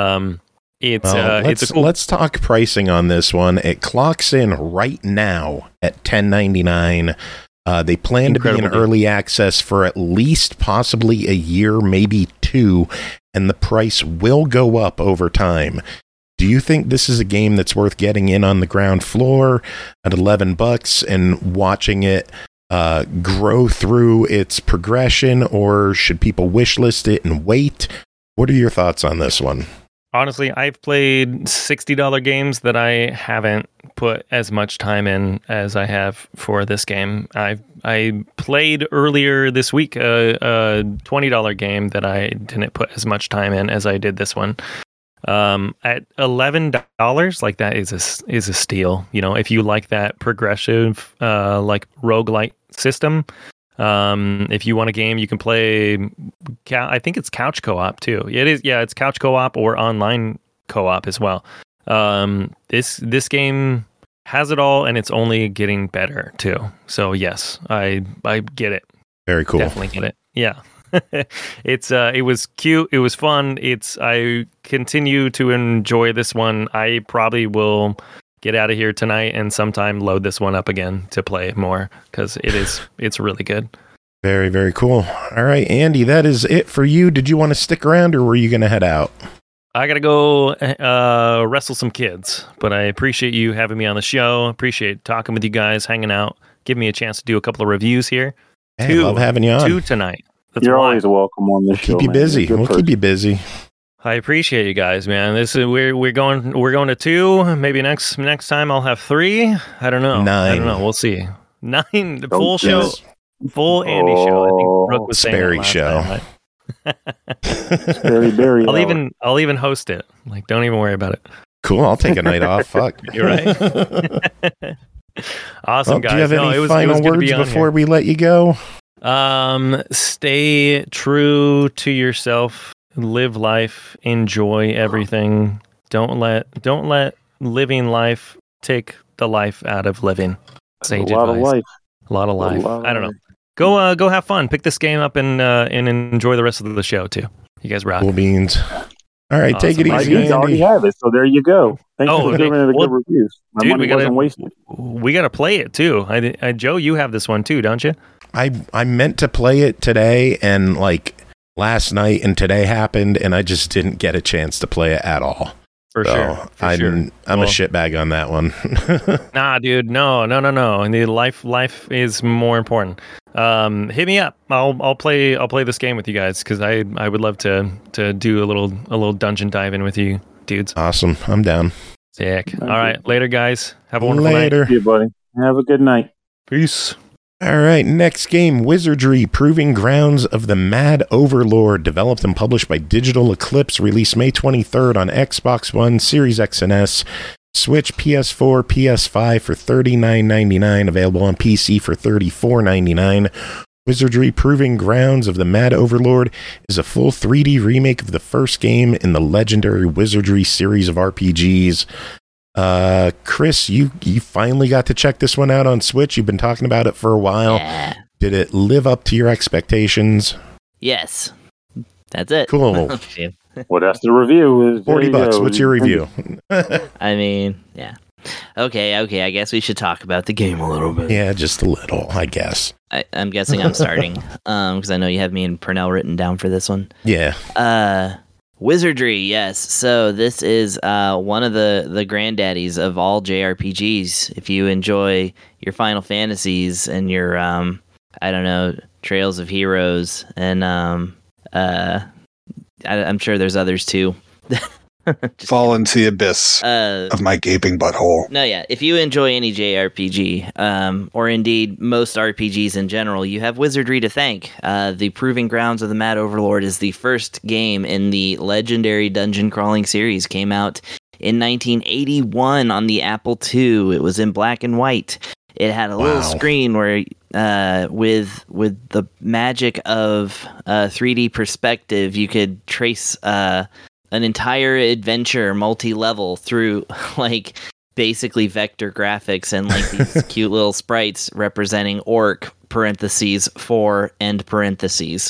Let's talk pricing on this one. It clocks in right now at $10.99. They plan to be in early access for at least possibly a year, maybe 2, and the price will go up over time. Do you think this is a game that's worth getting in on the ground floor at $11 and watching it grow through its progression, or should people wishlist it and wait? What are your thoughts on this one? Honestly, I've played $60 games that I haven't put as much time in as I have for this game. I played earlier this week a $20 game that I didn't put as much time in as I did this one. At $11, like that is a steal. If you like that progressive like roguelite system. If you want a game, you can play. I think it's couch co-op too. It is, yeah. It's couch co-op or online co-op as well. This game has it all, and it's only getting better too. So yes, I get it. Very cool. Definitely get it. Yeah. It was cute. It was fun. I continue to enjoy this one. I probably will get out of here tonight and sometime load this one up again to play more, because it's really good. Very, very cool. All right, Andy, that is it for you. Did you want to stick around, or were you going to head out? I got to go wrestle some kids, but I appreciate you having me on the show. Appreciate talking with you guys, hanging out, giving me a chance to do a couple of reviews here. Hey, love having you on. 2 tonight. You're always welcome on this show. Keep you busy. We'll keep you busy. I appreciate you guys, man. This is we're going to 2. Maybe next time I'll have 3. I don't know. 9. I don't know. We'll see. 9. The full show. Full Andy show. I think Brooke was saying Sperry show. time, Berry. I'll even host it. Like, don't even worry about it. Cool. I'll take a night off. Fuck. You're right. Awesome, guys. Do you have any final words before we let you go? Stay true to yourself. Live life. Enjoy everything. Don't let living life take the life out of living. Sage advice. A lot of life. I don't know. Go have fun. Pick this game up and enjoy the rest of the show too. You guys rock. Cool beans. All right, Awesome. take it easy. I already have it, so there you go. Thanks for giving it a good reviews. My money wasn't wasted. We gotta play it too. Joe, you have this one too, don't you? I meant to play it today, and like last night and today happened, and I just didn't get a chance to play it at all. For sure. I'm a shitbag on that one. Nah, dude, no. And the life is more important. Hit me up. I'll play this game with you guys because I would love to do a little dungeon dive in with you dudes. Awesome. I'm down. Sick. All right, later guys. Have a wonderful night. See you, buddy. Have a good night. Peace. All right, next game, Wizardry, Proving Grounds of the Mad Overlord, developed and published by Digital Eclipse, released May 23rd on Xbox One, Series X and S, Switch, PS4, PS5 for $39.99, available on PC for $34.99. Wizardry, Proving Grounds of the Mad Overlord is a full 3D remake of the first game in the legendary Wizardry series of RPGs. Chris, you finally got to check this one out on Switch. You've been talking about it for a while. Yeah. Did it live up to your expectations? Yes. That's it. Cool. Well, that's the review. $40. What's your review? I mean, yeah. Okay. I guess we should talk about the game a little bit. Yeah, just a little, I guess. I'm guessing I'm starting because I know you have me and Purnell written down for this one. Yeah. Wizardry, yes. So this is one of the granddaddies of all JRPGs. If you enjoy your Final Fantasies and your Trails of Heroes, and I'm sure there's others too. Fall into the abyss of my gaping butthole. No, yeah. If you enjoy any JRPG, or indeed most RPGs in general, you have Wizardry to thank. The Proving Grounds of the Mad Overlord is the first game in the legendary dungeon crawling series. Came out in 1981 on the Apple II. It was in black and white. It had a little screen where, with the magic of 3D perspective, you could trace an entire adventure multi-level through like basically vector graphics and like these cute little sprites representing orc parentheses 4 end parentheses.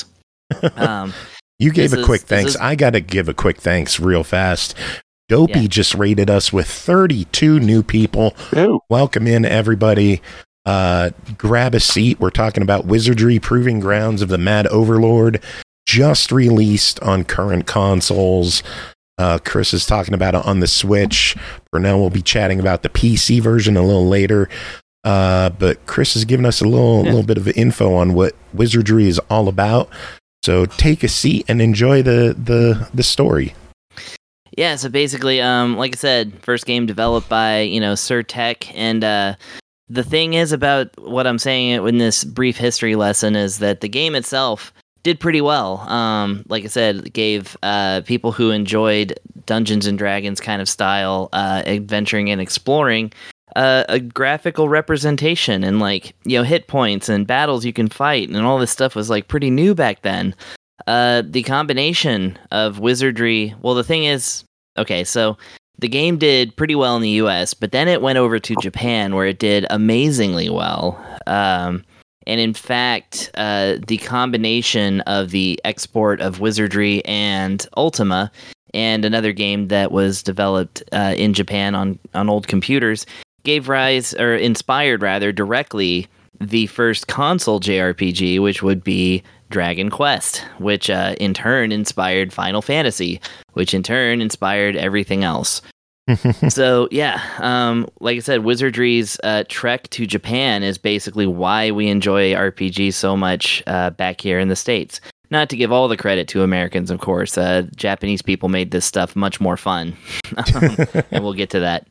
You gave a quick thanks. I got to give a quick thanks real fast. Dopey just rated us with 32 new people. Ew. Welcome in, everybody. Grab a seat. We're talking about Wizardry, Proving Grounds of the Mad Overlord. Just released on current consoles. Chris is talking about it on the Switch. Purnell will be chatting about the PC version a little later. But Chris has given us a little bit of info on what Wizardry is all about. So take a seat and enjoy the story. Yeah, so basically, like I said, first game developed by, Surtech, and the thing is about what I'm saying in this brief history lesson is that the game itself did pretty well. Like I said, it gave people who enjoyed Dungeons and Dragons kind of style, adventuring and exploring, a graphical representation and hit points and battles you can fight, and all this stuff was pretty new back then. The combination of Wizardry, well, the thing is, okay, so the game did pretty well in the US, but then it went over to Japan where it did amazingly well. And in fact, the combination of the export of Wizardry and Ultima, and another game that was developed in Japan on old computers, gave rise, or inspired rather, directly the first console JRPG, which would be Dragon Quest, which in turn inspired Final Fantasy, which in turn inspired everything else. So, yeah, like I said, Wizardry's trek to Japan is basically why we enjoy RPGs so much back here in the States. Not to give all the credit to Americans, of course. Japanese people made this stuff much more fun, and we'll get to that.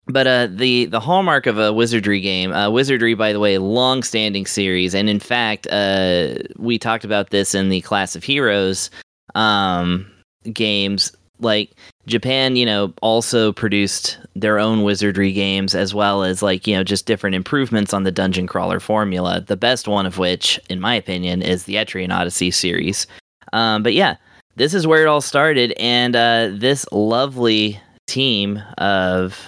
But the hallmark of a Wizardry game, Wizardry, by the way, long-standing series, and in fact, we talked about this in the Class of Heroes games. Like Japan, also produced their own Wizardry games, as well as just different improvements on the dungeon crawler formula. The best one of which, in my opinion, is the Etrian Odyssey series. But yeah, this is where it all started, and this lovely team of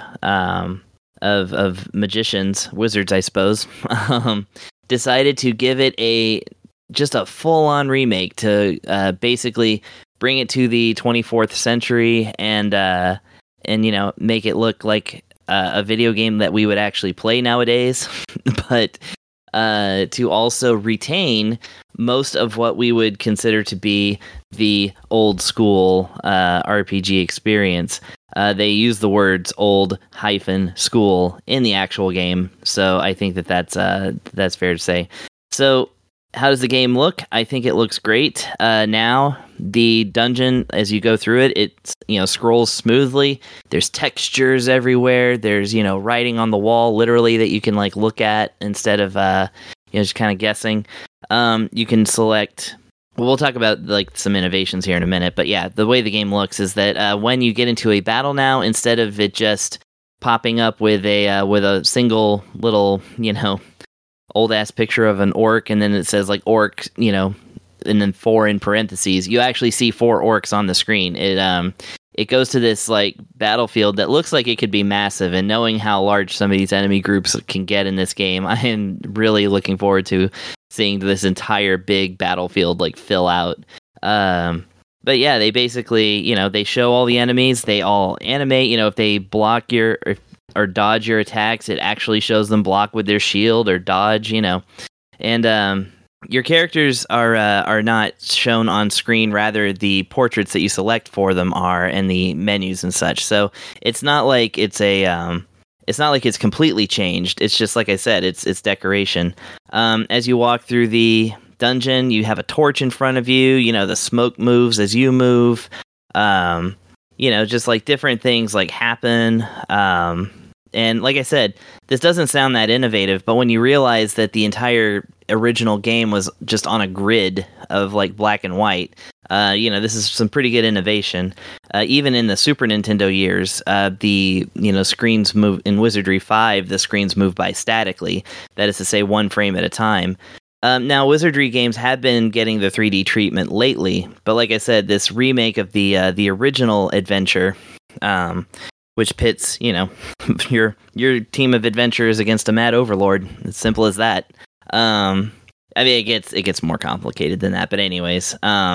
magicians, wizards, I suppose, decided to give it just a full-on remake to basically bring it to the 24th century and make it look like a video game that we would actually play nowadays, but to also retain most of what we would consider to be the old school RPG experience. They use the words old-school in the actual game, so I think that's fair to say. So how does the game look? I think it looks great. Now, the dungeon, as you go through it scrolls smoothly. There's textures everywhere. There's, writing on the wall, literally, that you can, look at instead of, just kind of guessing. You can select... Well, we'll talk about, some innovations here in a minute. But, yeah, the way the game looks is that when you get into a battle now, instead of it just popping up with a single little, old-ass picture of an orc, and then it says, orc, and then 4 in parentheses. You actually see 4 orcs on the screen. It goes to this, battlefield that looks like it could be massive, and knowing how large some of these enemy groups can get in this game, I am really looking forward to seeing this entire big battlefield, fill out. But yeah, they basically, they show all the enemies, they all animate, if they block or dodge your attacks, it actually shows them block with their shield or dodge, and your characters are not shown on screen. Rather, the portraits that you select for them are, and the menus and such. So it's not like it's it's completely changed. It's just, like I said, it's decoration. As you walk through the dungeon, you have a torch in front of you. The smoke moves as you move. Just different things happen. And like I said, this doesn't sound that innovative, but when you realize that the entire original game was just on a grid of black and white, this is some pretty good innovation. Even in the Super Nintendo years, the screens move in Wizardry 5. The screens move by statically. That is to say, 1 frame at a time. Now, Wizardry games have been getting the 3D treatment lately, but like I said, this remake of the original adventure, which pits, your team of adventurers against a mad overlord. It's simple as that. It gets more complicated than that, but anyways,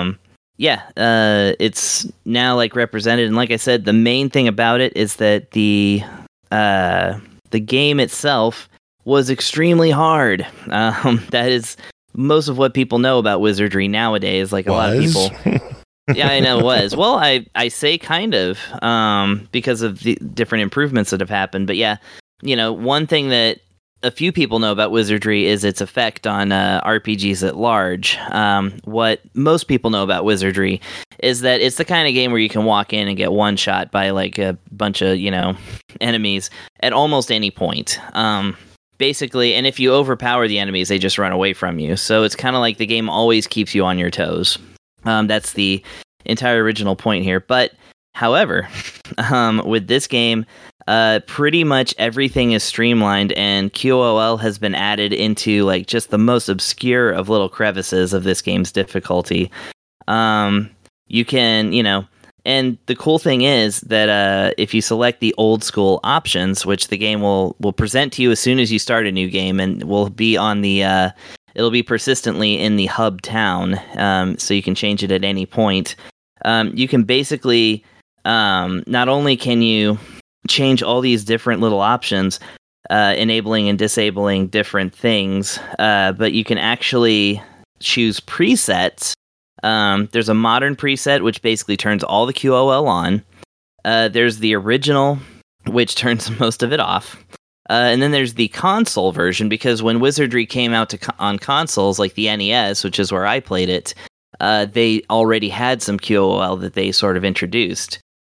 it's now represented, and like I said, the main thing about it is that the game itself was extremely hard. That is most of what people know about Wizardry nowadays. A lot of people. Yeah, I know it was. Well, I say kind of, because of the different improvements that have happened. But yeah, one thing that a few people know about Wizardry is its effect on RPGs at large. What most people know about Wizardry is that it's the kind of game where you can walk in and get one shot by a bunch of, enemies at almost any point. Basically, and if you overpower the enemies, they just run away from you. So it's kind of like the game always keeps you on your toes. That's the entire original point here. But, however, with this game, pretty much everything is streamlined, and QOL has been added into just the most obscure of little crevices of this game's difficulty. You can, and the cool thing is that if you select the old school options, which the game will present to you as soon as you start a new game, and will be on the it'll be persistently in the hub town, so you can change it at any point. You can basically, not only can you change all these different little options, enabling and disabling different things, but you can actually choose presets. There's a modern preset, which basically turns all the QOL on. There's the original, which turns most of it off. And then there's the console version, because when Wizardry came out on consoles like the NES, which is where I played it, they already had some QOL that they sort of introduced.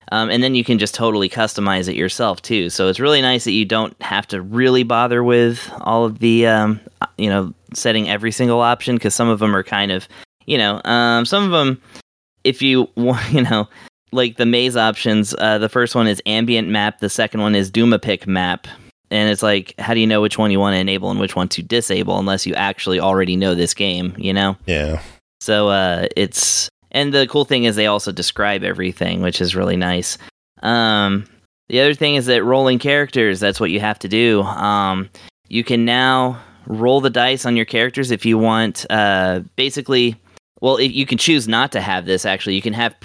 And then you can just totally customize it yourself too. So it's really nice that you don't have to really bother with all of the, setting every single option, because some of them are kind of, some of them, if you want, like the maze options, the first one is ambient map, the second one is Dumapic map. And it's like, how do you know which one you want to enable and which one to disable unless you actually already know this game, Yeah. So and the cool thing is they also describe everything, which is really nice. The other thing is that rolling characters, that's what you have to do. You can now roll the dice on your characters if you want. Basically, well, you can choose not to have this, actually. You can have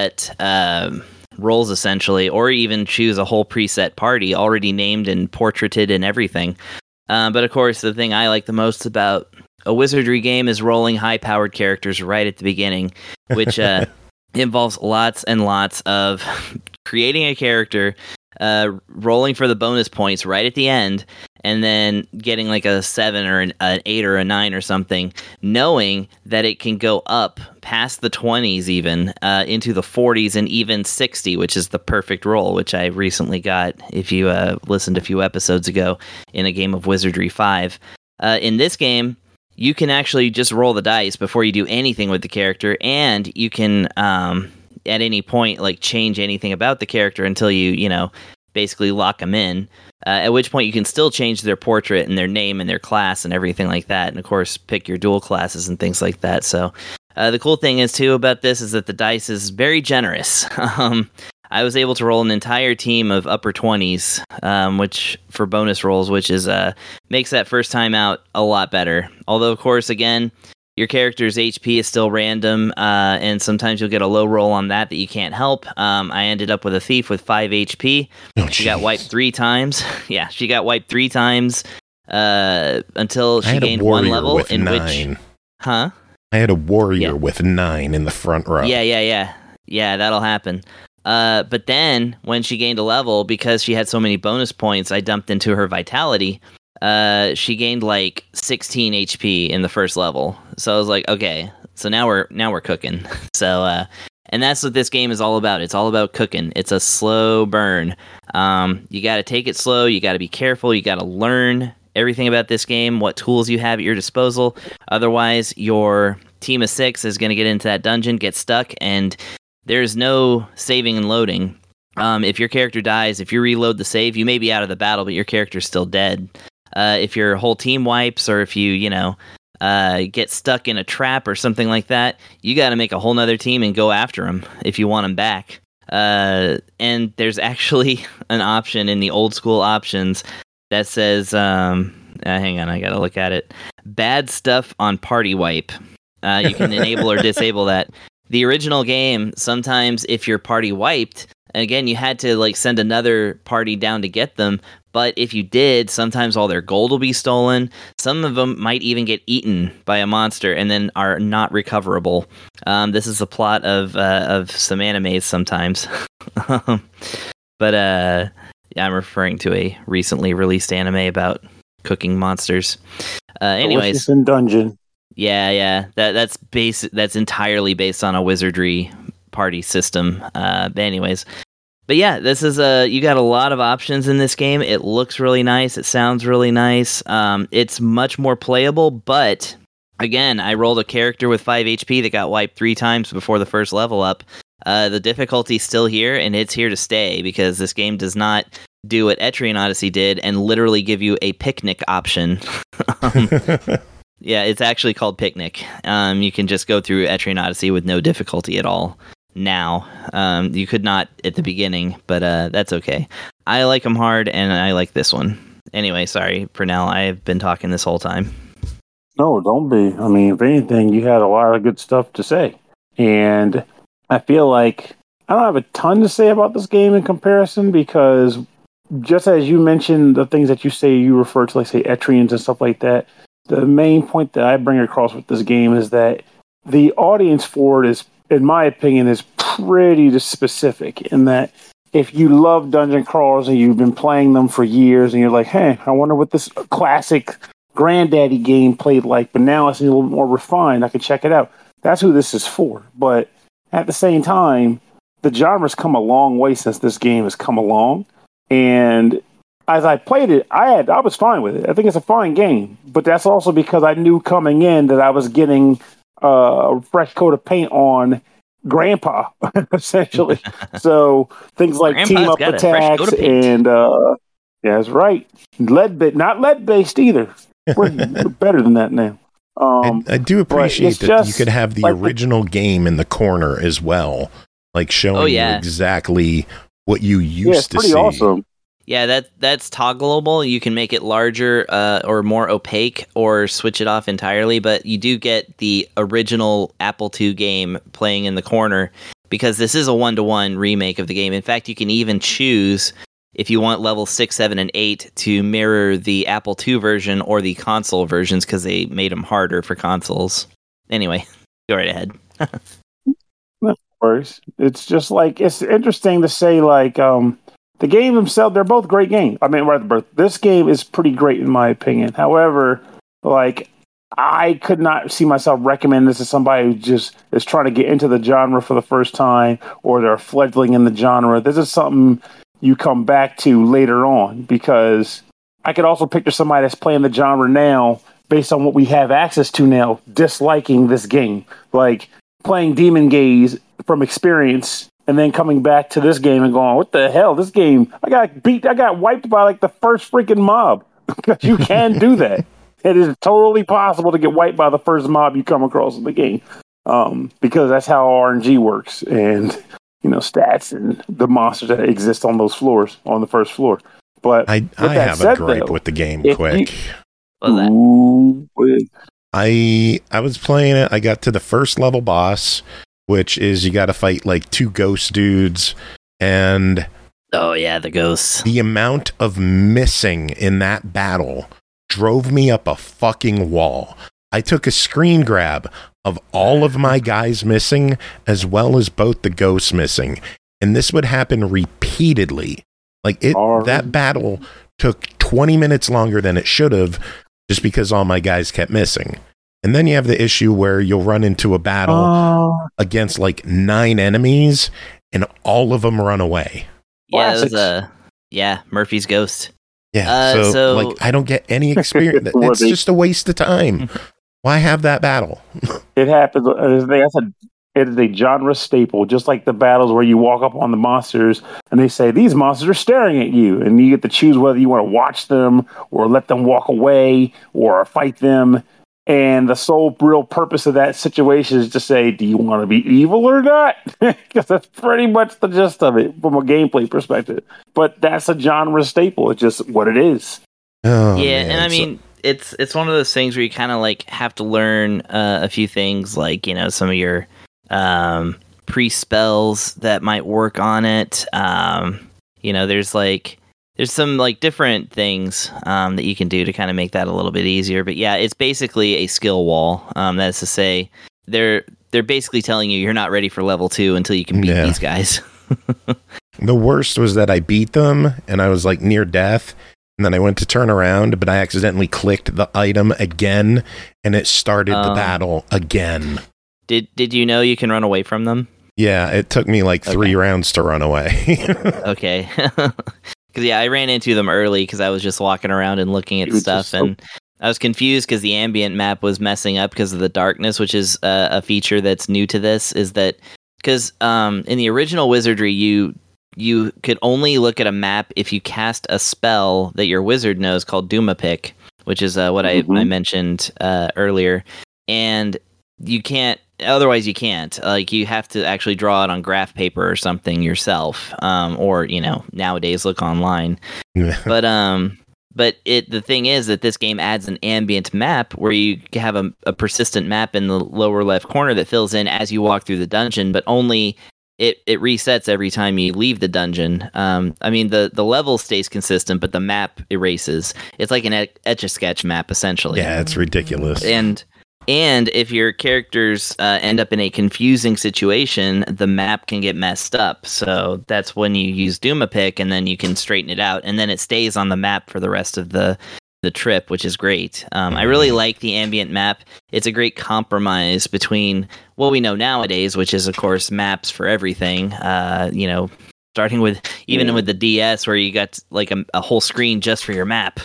preset rolls, essentially, or even choose a whole preset party already named and portraited and everything. But of course, the thing I like the most about a wizardry game is rolling high-powered characters right at the beginning, which involves lots and lots of creating a character, rolling for the bonus points right at the end, and then getting like a 7 or an 8 or a 9 or something, knowing that it can go up past the 20s even, into the 40s and even 60, which is the perfect roll, which I recently got, if you listened a few episodes ago, in a game of Wizardry 5. In this game, you can actually just roll the dice before you do anything with the character, and you can, at any point, like, change anything about the character until you basically lock them in, at which point you can still change their portrait and their name and their class and everything like that, and of course pick your dual classes and things like that. So the cool thing is too about this is that the dice is very generous. I was able to roll an entire team of upper 20s, which for bonus rolls, which is makes that first time out a lot better. Although, of course, again, your character's HP is still random, and sometimes you'll get a low roll on that you can't help. I ended up with a thief with 5 HP. She got wiped 3 times. Yeah, she got wiped 3 times until she gained 1 level. With in 9. which, huh? I had a warrior with 9 in the front row. Yeah, that'll happen. But then, when she gained a level, because she had so many bonus points, I dumped into her vitality. She gained like 16 HP in the first level. So I was like, okay, so now we're cooking. So, and that's what this game is all about. It's all about cooking. It's a slow burn. You got to take it slow. You got to be careful. You got to learn everything about this game, what tools you have at your disposal. Otherwise, your team of 6 is going to get into that dungeon, get stuck, and there's no saving and loading. If your character dies, if you reload the save, you may be out of the battle, but your character's still dead. If your whole team wipes, or if you get stuck in a trap or something like that, you got to make a whole nother team and go after them if you want them back. And there's actually an option in the old school options that says, hang on, I got to look at it. Bad stuff on party wipe. You can enable or disable that. The original game, sometimes if your party wiped, again, you had to like send another party down to get them. But if you did, sometimes all their gold will be stolen. Some of them might even get eaten by a monster and then are not recoverable. This is the plot of some animes sometimes. But I'm referring to a recently released anime about cooking monsters. Anyways, in Dungeon. Yeah. That's entirely based on a wizardry party system. But yeah, this is you got a lot of options in this game. It looks really nice. It sounds really nice. It's much more playable, but again, I rolled a character with 5 HP that got wiped 3 times before the first level up. The difficulty's still here, and it's here to stay, because this game does not do what Etrian Odyssey did and literally give you a picnic option. Yeah, it's actually called Picnic. You can just go through Etrian Odyssey with no difficulty at all now. You could not at the beginning, but that's okay. I like them hard, and I like this one. Anyway, sorry, Pernell, I've been talking this whole time. No, don't be. I mean, if anything, you had a lot of good stuff to say. And I feel like I don't have a ton to say about this game in comparison, because just as you mentioned the things that you say, you refer to, like, say, Etrians and stuff like that, the main point that I bring across with this game is that the audience for it is, in my opinion, is pretty specific, in that if you love dungeon crawlers and you've been playing them for years and you're like, hey, I wonder what this classic granddaddy game played like, but now it's a little more refined, I could check it out. That's who this is for. But at the same time, the genre's come a long way since this game has come along. And as I played it, I was fine with it. I think it's a fine game, but that's also because I knew coming in that I was getting a fresh coat of paint on Grandpa, essentially. So things like Grandpa's team up attacks and yeah, that's right. Not lead based either. We're better than that now. I do appreciate that you could have the original game in the corner as well, like showing you exactly what you used to see. Awesome. Yeah, that's toggleable. You can make it larger or more opaque or switch it off entirely, but you do get the original Apple II game playing in the corner because this is a 1-to-1 remake of the game. In fact, you can even choose if you want level 6, 7, and 8 to mirror the Apple II version or the console versions because they made them harder for consoles. Anyway, go right ahead. No worries. It's just like, it's interesting to say, like, the game themselves, they're both great games. I mean, this game is pretty great in my opinion. However, like, I could not see myself recommend this to somebody who just is trying to get into the genre for the first time or they're fledgling in the genre. This is something you come back to later on because I could also picture somebody that's playing the genre now based on what we have access to now, disliking this game. Like, playing Demon Gaze from experience and then coming back to this game and going, what the hell? This game, I got wiped by like the first freaking mob. Because you can do that. It is totally possible to get wiped by the first mob you come across in the game. Because that's how RNG works. And, stats and the monsters that exist on those floors, on the first floor. But I have a gripe with the game, quick. I was playing it. I got to the first level boss, which is you got to fight like 2 ghost dudes, and oh yeah, the ghosts. The amount of missing in that battle drove me up a fucking wall. I took a screen grab of all of my guys missing, as well as both the ghosts missing, and this would happen repeatedly. Like that battle took 20 minutes longer than it should have, just because all my guys kept missing. And then you have the issue where you'll run into a battle against like 9 enemies and all of them run away. Yeah, it was Murphy's Ghost. Yeah, so like I don't get any experience. It's just a waste of time. Why have that battle? It happens. It is a genre staple, just like the battles where you walk up on the monsters and they say, these monsters are staring at you. And you get to choose whether you want to watch them or let them walk away or fight them. And the sole real purpose of that situation is to say, do you want to be evil or not? Because that's pretty much the gist of it from a gameplay perspective. But that's a genre staple. It's just what it is. Oh, yeah, man. and I mean, it's one of those things where you kind of like have to learn a few things, like, some of your pre-spells that might work on it. There's some like different things that you can do to kind of make that a little bit easier. But yeah, it's basically a skill wall. That's to say, they're basically telling you you're not ready for level 2 until you can beat these guys. The worst was that I beat them and I was like near death. And then I went to turn around, but I accidentally clicked the item again and it started the battle again. Did you know you can run away from them? Yeah, it took me like 3 rounds to run away. Okay. Because I ran into them early because I was just walking around and looking at stuff, and I was confused because the ambient map was messing up because of the darkness, which is a feature that's new to this. Is that because in the original Wizardry, you could only look at a map if you cast a spell that your wizard knows called Doomapick, which is what I mentioned earlier, and you can't. Otherwise, you can't. Like, you have to actually draw it on graph paper or something yourself, or nowadays look online. But the thing is that this game adds an ambient map where you have a persistent map in the lower left corner that fills in as you walk through the dungeon, but only it resets every time you leave the dungeon. I mean, the level stays consistent, but the map erases. It's like an Etch-a-Sketch map, essentially. Yeah, it's ridiculous. And if your characters end up in a confusing situation, the map can get messed up. So that's when you use Doomapick, and then you can straighten it out. And then it stays on the map for the rest of the the trip, which is great. I really like the ambient map. It's a great compromise between what we know nowadays, which is, of course, maps for everything. Starting with with the DS, where you got like a whole screen just for your map.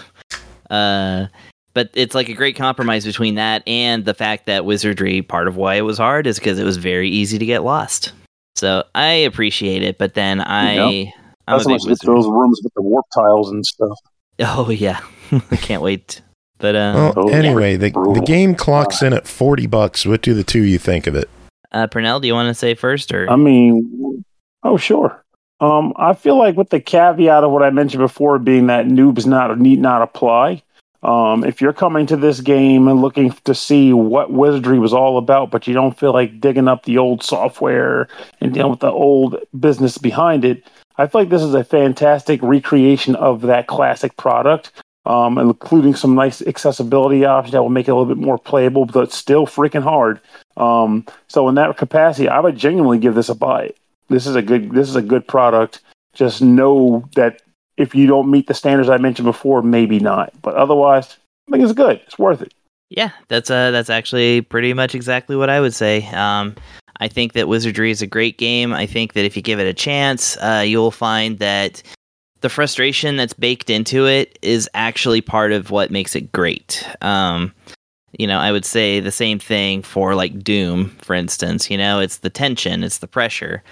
But it's like a great compromise between that and the fact that Wizardry, part of why it was hard is because it was very easy to get lost. So I appreciate it, but then I'm a big Wizard. Those rooms with the warp tiles and stuff. Oh yeah, I can't wait. But anyway, the game clocks in at $40. What do the two of you think of it? Pernell, do you want to say first, or? I mean, sure. I feel like with the caveat of what I mentioned before, being that noobs need not apply. If you're coming to this game and looking to see what Wizardry was all about, but you don't feel like digging up the old software and dealing with the old business behind it, I feel like this is a fantastic recreation of that classic product, including some nice accessibility options that will make it a little bit more playable, but it's still freaking hard. So in that capacity, I would genuinely give this a buy. This is a good product. Just know that if you don't meet the standards I mentioned before, maybe not. But otherwise, I think it's good. It's worth it. Yeah, that's actually pretty much exactly what I would say. I think that Wizardry is a great game. I think that if you give it a chance, you'll find that the frustration that's baked into it is actually part of what makes it great. I would say the same thing for like Doom, for instance. It's the tension, it's the pressure.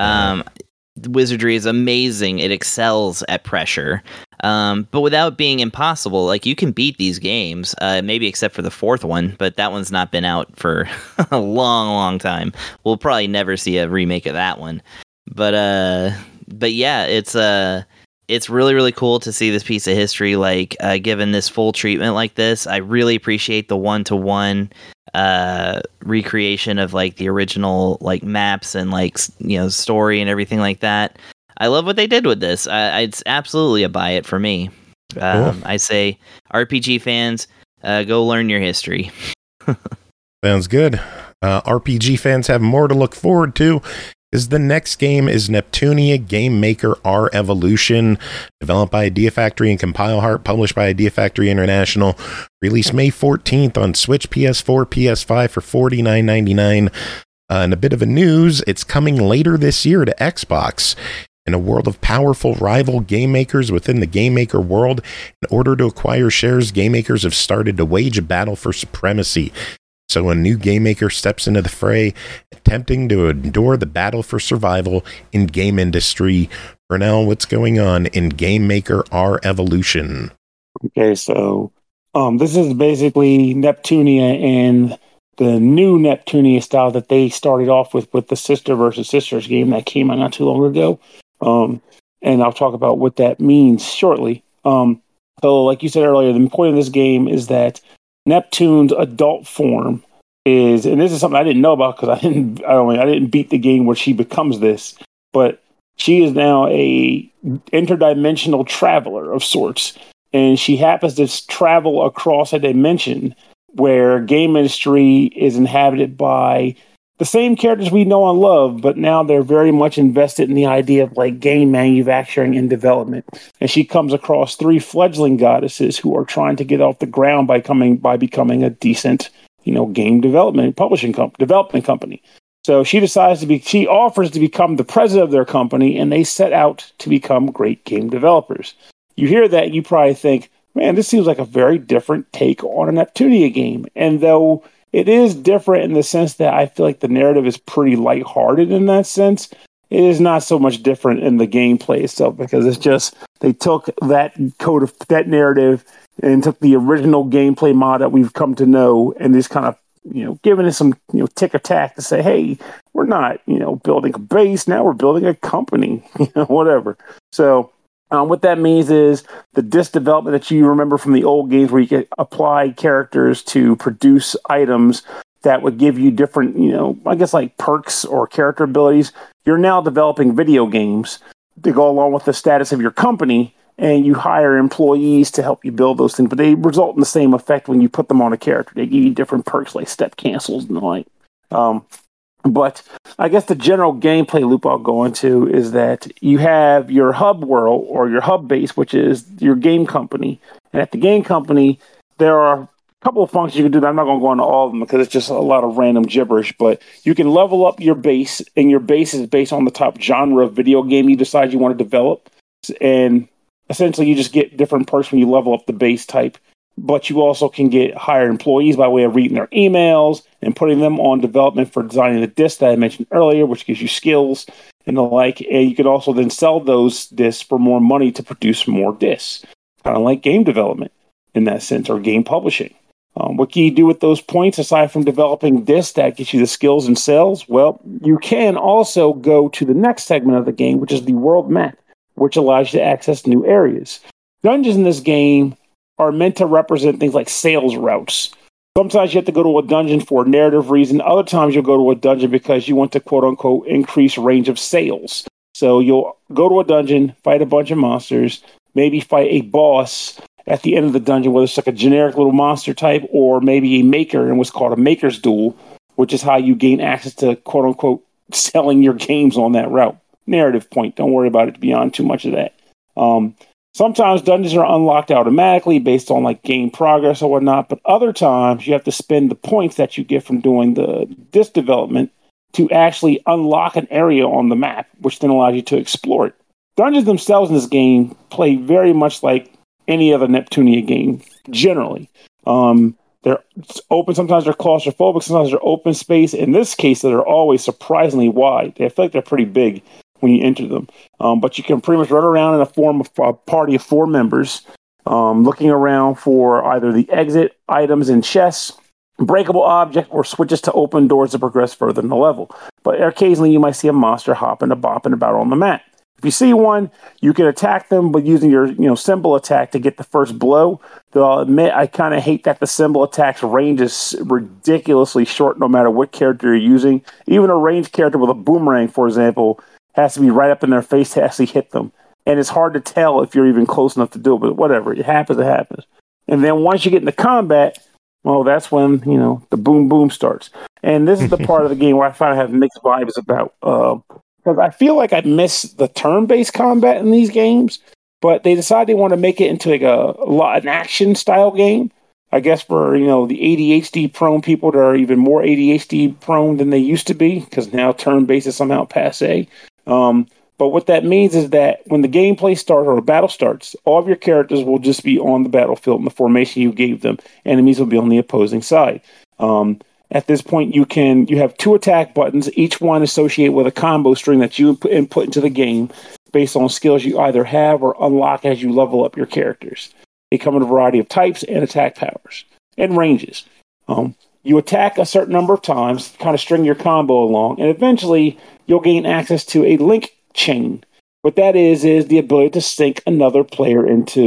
Wizardry is amazing. It excels at pressure, but without being impossible. Like, you can beat these games, maybe except for the fourth one, but that one's not been out for a long time. We'll probably never see a remake of that one. But yeah, it's really, really cool to see this piece of history, like, given this full treatment like this. I really appreciate the 1-to-1 recreation of like the original like maps and like story and everything like that. I love what they did with this. It's absolutely a buy it for me. Cool. I say RPG fans, go learn your history. Sounds good. RPG fans have more to look forward to, because the next game is Neptunia Game Maker R Evolution, developed by Idea Factory and Compile Heart, published by Idea Factory International, released May 14th on Switch, PS4, PS5 for $49.99. And a bit of a news, it's coming later this year to Xbox. In a world of powerful rival game makers within the game maker world, in order to acquire shares, game makers have started to wage a battle for supremacy. So a new game maker steps into the fray, attempting to endure the battle for survival in game industry. Pernell, what's going on in Game Maker R Evolution? Okay, so this is basically Neptunia and the new Neptunia style that they started off with the Sister versus Sisters game that came out not too long ago. And I'll talk about what that means shortly. So like you said earlier, the point of this game is that Neptune's adult form is, and this is something I didn't know about because I didn't beat the game where she becomes this, but she is now a interdimensional traveler of sorts, and she happens to travel across a dimension where game industry is inhabited by the same characters we know and love, but now they're very much invested in the idea of like game manufacturing and development. And she comes across 3 fledgling goddesses who are trying to get off the ground by becoming a decent, game development development company. So she offers to become the president of their company, and they set out to become great game developers. You hear that, you probably think, man, this seems like a very different take on a Neptunia game. And though it is different in the sense that I feel like the narrative is pretty lighthearted in that sense, it is not so much different in the gameplay itself, because it's just they took that narrative and took the original gameplay mod that we've come to know and just kind of, giving it some, tick attack to say, hey, we're not, building a base. Now we're building a company, whatever. So what that means is the disc development that you remember from the old games where you could apply characters to produce items that would give you different, I guess like perks or character abilities. You're now developing video games to go along with the status of your company, and you hire employees to help you build those things. But they result in the same effect when you put them on a character. They give you different perks like step cancels and the like. But I guess the general gameplay loop I'll go into is that you have your hub world or your hub base, which is your game company. And at the game company, there are a couple of functions you can do. I'm not going to go into all of them because it's just a lot of random gibberish. But you can level up your base, and your base is based on the top genre of video game you decide you want to develop. And essentially, you just get different perks when you level up the base type. But you also can get hired employees by way of reading their emails and putting them on development for designing the discs that I mentioned earlier, which gives you skills and the like. And you can also then sell those discs for more money to produce more discs, kind of like game development in that sense, or game publishing. What can you do with those points aside from developing discs that gets you the skills and sales? Well, you can also go to the next segment of the game, which is the world map, which allows you to access new areas. Dungeons in this game are meant to represent things like sales routes. Sometimes you have to go to a dungeon for a narrative reason. Other times you'll go to a dungeon because you want to, quote unquote, increase range of sales. So you'll go to a dungeon, fight a bunch of monsters, maybe fight a boss at the end of the dungeon, whether it's like a generic little monster type or maybe a maker in what's called a maker's duel, which is how you gain access to, quote unquote, selling your games on that route. Narrative point. Don't worry about it beyond too much of that. Sometimes dungeons are unlocked automatically based on like game progress or whatnot, but other times you have to spend the points that you get from doing the disc development to actually unlock an area on the map, which then allows you to explore it. Dungeons themselves in this game play very much like any other Neptunia game, generally. They're open, sometimes they're claustrophobic, sometimes they're open space. In this case, they're always surprisingly wide. I feel like they're pretty big when you enter them. But you can pretty much run around in a form of a party of 4 members, looking around for either the exit items and chests, breakable objects, or switches to open doors to progress further in the level. But occasionally you might see a monster hopping and bopping about on the map. If you see one, you can attack them by using your symbol attack to get the first blow. Though I'll admit, I kind of hate that the symbol attack's range is ridiculously short no matter what character you're using. Even a ranged character with a boomerang, for example, has to be right up in their face to actually hit them. And it's hard to tell if you're even close enough to do it, but whatever. It happens, it happens. And then once you get into combat, well, that's when, the boom boom starts. And this is the part of the game where I find I have mixed vibes about. Because I feel like I miss the turn-based combat in these games, but they decide they want to make it into like an action-style game. I guess for, the ADHD-prone people that are even more ADHD-prone than they used to be, because now turn-based is somehow passé. But what that means is that when the gameplay starts or a battle starts, all of your characters will just be on the battlefield in the formation you gave them. Enemies will be on the opposing side. At this point, you have 2 attack buttons, each one associated with a combo string that you input into the game based on skills you either have or unlock as you level up your characters. They come in a variety of types and attack powers and ranges. You attack a certain number of times, kind of string your combo along, and eventually you'll gain access to a link chain. What that is the ability to sync another character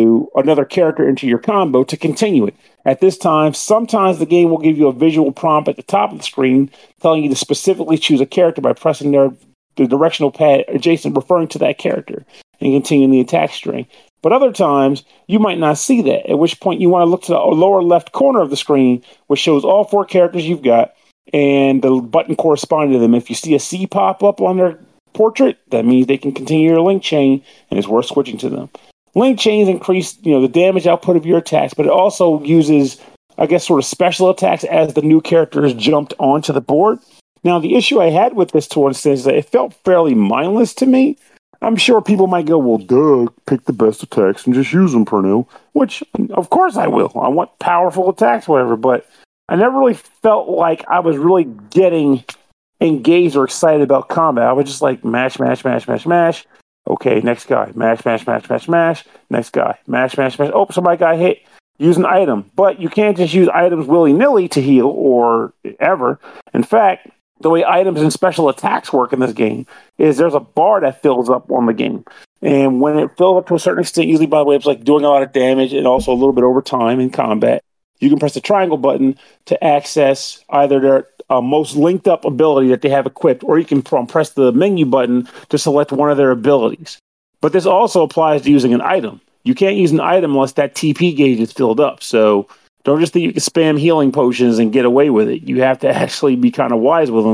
into your combo to continue it. At this time, sometimes the game will give you a visual prompt at the top of the screen telling you to specifically choose a character by pressing the directional pad adjacent referring to that character and continuing the attack string. But other times, you might not see that, at which point you want to look to the lower left corner of the screen, which shows all 4 characters you've got and the button corresponding to them. If you see a C pop up on their portrait, that means they can continue your link chain and it's worth switching to them. Link chains increase, the damage output of your attacks, but it also uses, I guess, sort of special attacks as the new character is jumped onto the board. Now, the issue I had with this, to an extent, is that it felt fairly mindless to me. I'm sure people might go, well, duh, pick the best attacks and just use them, Pernell. Which, of course I will. I want powerful attacks, whatever. But I never really felt like I was really getting engaged or excited about combat. I was just like, mash, mash, mash, mash, mash. Okay, next guy. Mash, mash, mash, mash, mash. Next guy. Mash, mash, mash. Oh, somebody got hit. Use an item. But you can't just use items willy-nilly to heal or ever. In fact, the way items and special attacks work in this game is there's a bar that fills up on the game. And when it fills up to a certain extent, usually by the way, it's like doing a lot of damage and also a little bit over time in combat, you can press the triangle button to access either their most linked up ability that they have equipped, or you can press the menu button to select one of their abilities. But this also applies to using an item. You can't use an item unless that TP gauge is filled up. So don't just think you can spam healing potions and get away with it. You have to actually be kind of wise with them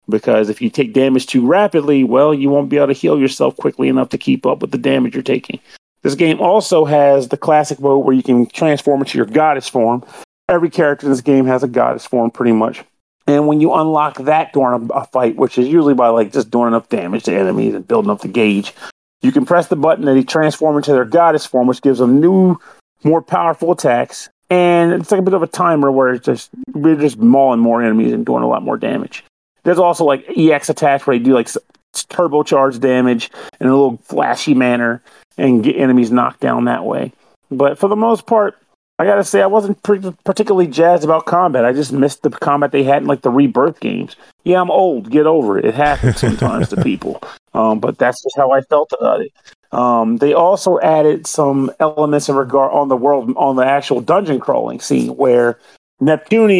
because if you take damage too rapidly, well, you won't be able to heal yourself quickly enough to keep up with the damage you're taking. This game also has the classic mode where you can transform into your goddess form. Every character in this game has a goddess form pretty much. And when you unlock that during a fight, which is usually by like just doing enough damage to enemies and building up the gauge, you can press the button and they transform into their goddess form, which gives them new, more powerful attacks. And it's like a bit of a timer where we're just mauling more enemies and doing a lot more damage. There's also like EX attacks where they do like turbocharged damage in a little flashy manner and get enemies knocked down that way. But for the most part, I gotta say, I wasn't particularly jazzed about combat. I just missed the combat they had in like the Rebirth games. Yeah, I'm old. Get over it. It happens sometimes to people. But that's just how I felt about it. They also added some elements in regard on the actual dungeon crawling scene where Neptune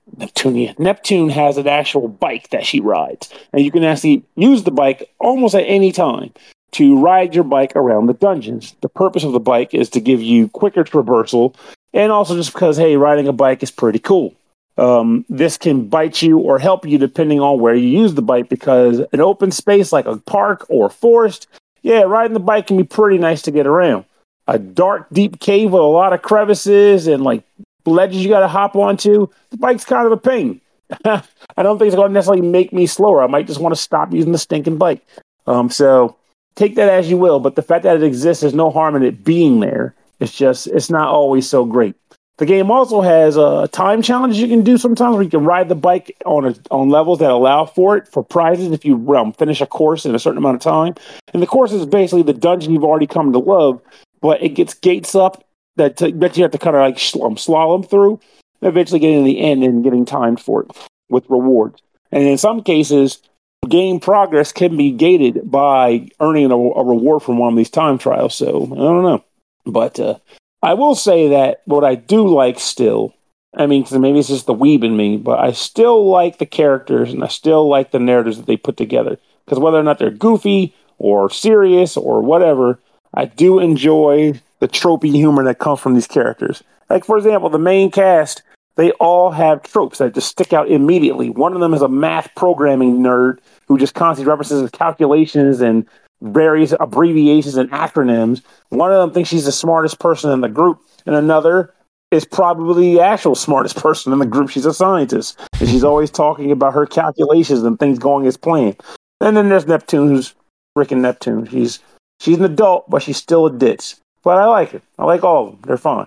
has an actual bike that she rides, and you can actually use the bike almost at any time to ride your bike around the dungeons. The purpose of the bike is to give you quicker traversal, and also just because, hey, riding a bike is pretty cool. This can bite you or help you depending on where you use the bike, because an open space like a park or forest, yeah, riding the bike can be pretty nice to get around. A dark, deep cave with a lot of crevices and like ledges you got to hop onto, the bike's kind of a pain. I don't think it's going to necessarily make me slower. I might just want to stop using the stinking bike. So take that as you will, but the fact that it exists, there's no harm in it being there. It's not always so great. The game also has time challenges you can do sometimes where you can ride the bike on levels that allow for it for prizes if you finish a course in a certain amount of time. And the course is basically the dungeon you've already come to love, but it gets gates up that you have to kind of like slalom through, and eventually getting to the end and getting timed for it with rewards. And in some cases, game progress can be gated by earning a reward from one of these time trials. So I don't know. But I will say that what I do like still, I mean, because maybe it's just the weeb in me, but I still like the characters and I still like the narratives that they put together. Because whether or not they're goofy or serious or whatever, I do enjoy the tropey humor that comes from these characters. Like, for example, the main cast, they all have tropes that just stick out immediately. One of them is a math programming nerd who just constantly references calculations and various abbreviations and acronyms. One of them thinks she's the smartest person in the group, and another is probably the actual smartest person in the group. She's a scientist, and she's always talking about her calculations and things going as planned. And then there's Neptune, who's freaking Neptune. She's an adult, but she's still a ditz. But I like her. I like all of them. They're fine.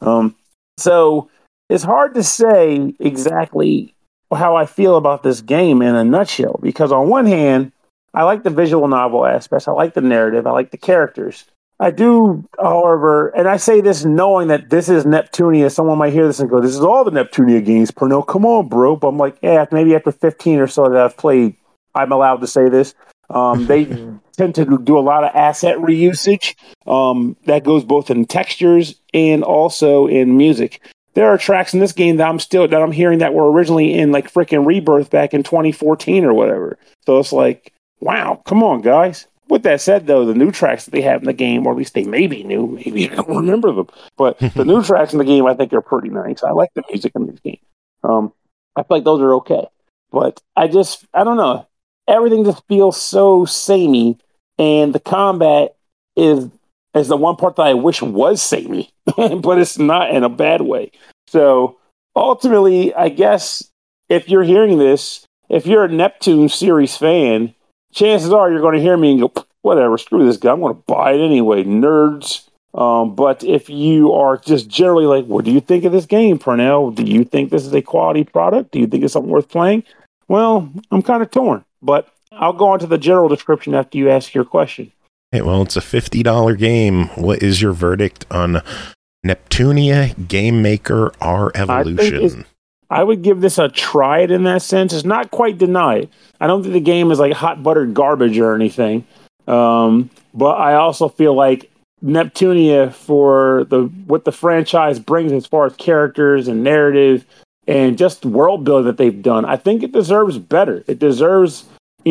So it's hard to say exactly how I feel about this game in a nutshell, because on one hand, I like the visual novel aspects. I like the narrative. I like the characters. I do, however, and I say this knowing that this is Neptunia. Someone might hear this and go, this is all the Neptunia games, Pernell. Come on, bro. But I'm like, yeah, maybe after 15 or so that I've played, I'm allowed to say this. They tend to do a lot of asset reusage. That goes both in textures and also in music. There are tracks in this game that I'm hearing that were originally in like freaking Rebirth back in 2014 or whatever. So it's like, wow, come on, guys. With that said, though, the new tracks that they have in the game, or at least they may be new, maybe I don't remember them, but the new tracks in the game I think are pretty nice. I like the music in this game. I feel like those are okay. But I don't know. Everything just feels so samey, and the combat is the one part that I wish was samey, but it's not in a bad way. So ultimately, I guess if you're hearing this, if you're a Neptune series fan, chances are you're going to hear me and go, whatever, screw this guy, I'm going to buy it anyway, nerds. But if you are just generally like, what do you think of this game, Pernell? Do you think this is a quality product? Do you think it's something worth playing? Well, I'm kind of torn, but I'll go on to the general description after you ask your question. Hey, well, it's a $50 game. What is your verdict on Neptunia Game Maker R Evolution? I would give this a try it in that sense. It's not quite denied. I don't think the game is like hot buttered garbage or anything. But I also feel like Neptunia, for what the franchise brings as far as characters and narrative and just world building that they've done, I think it deserves better. It deserves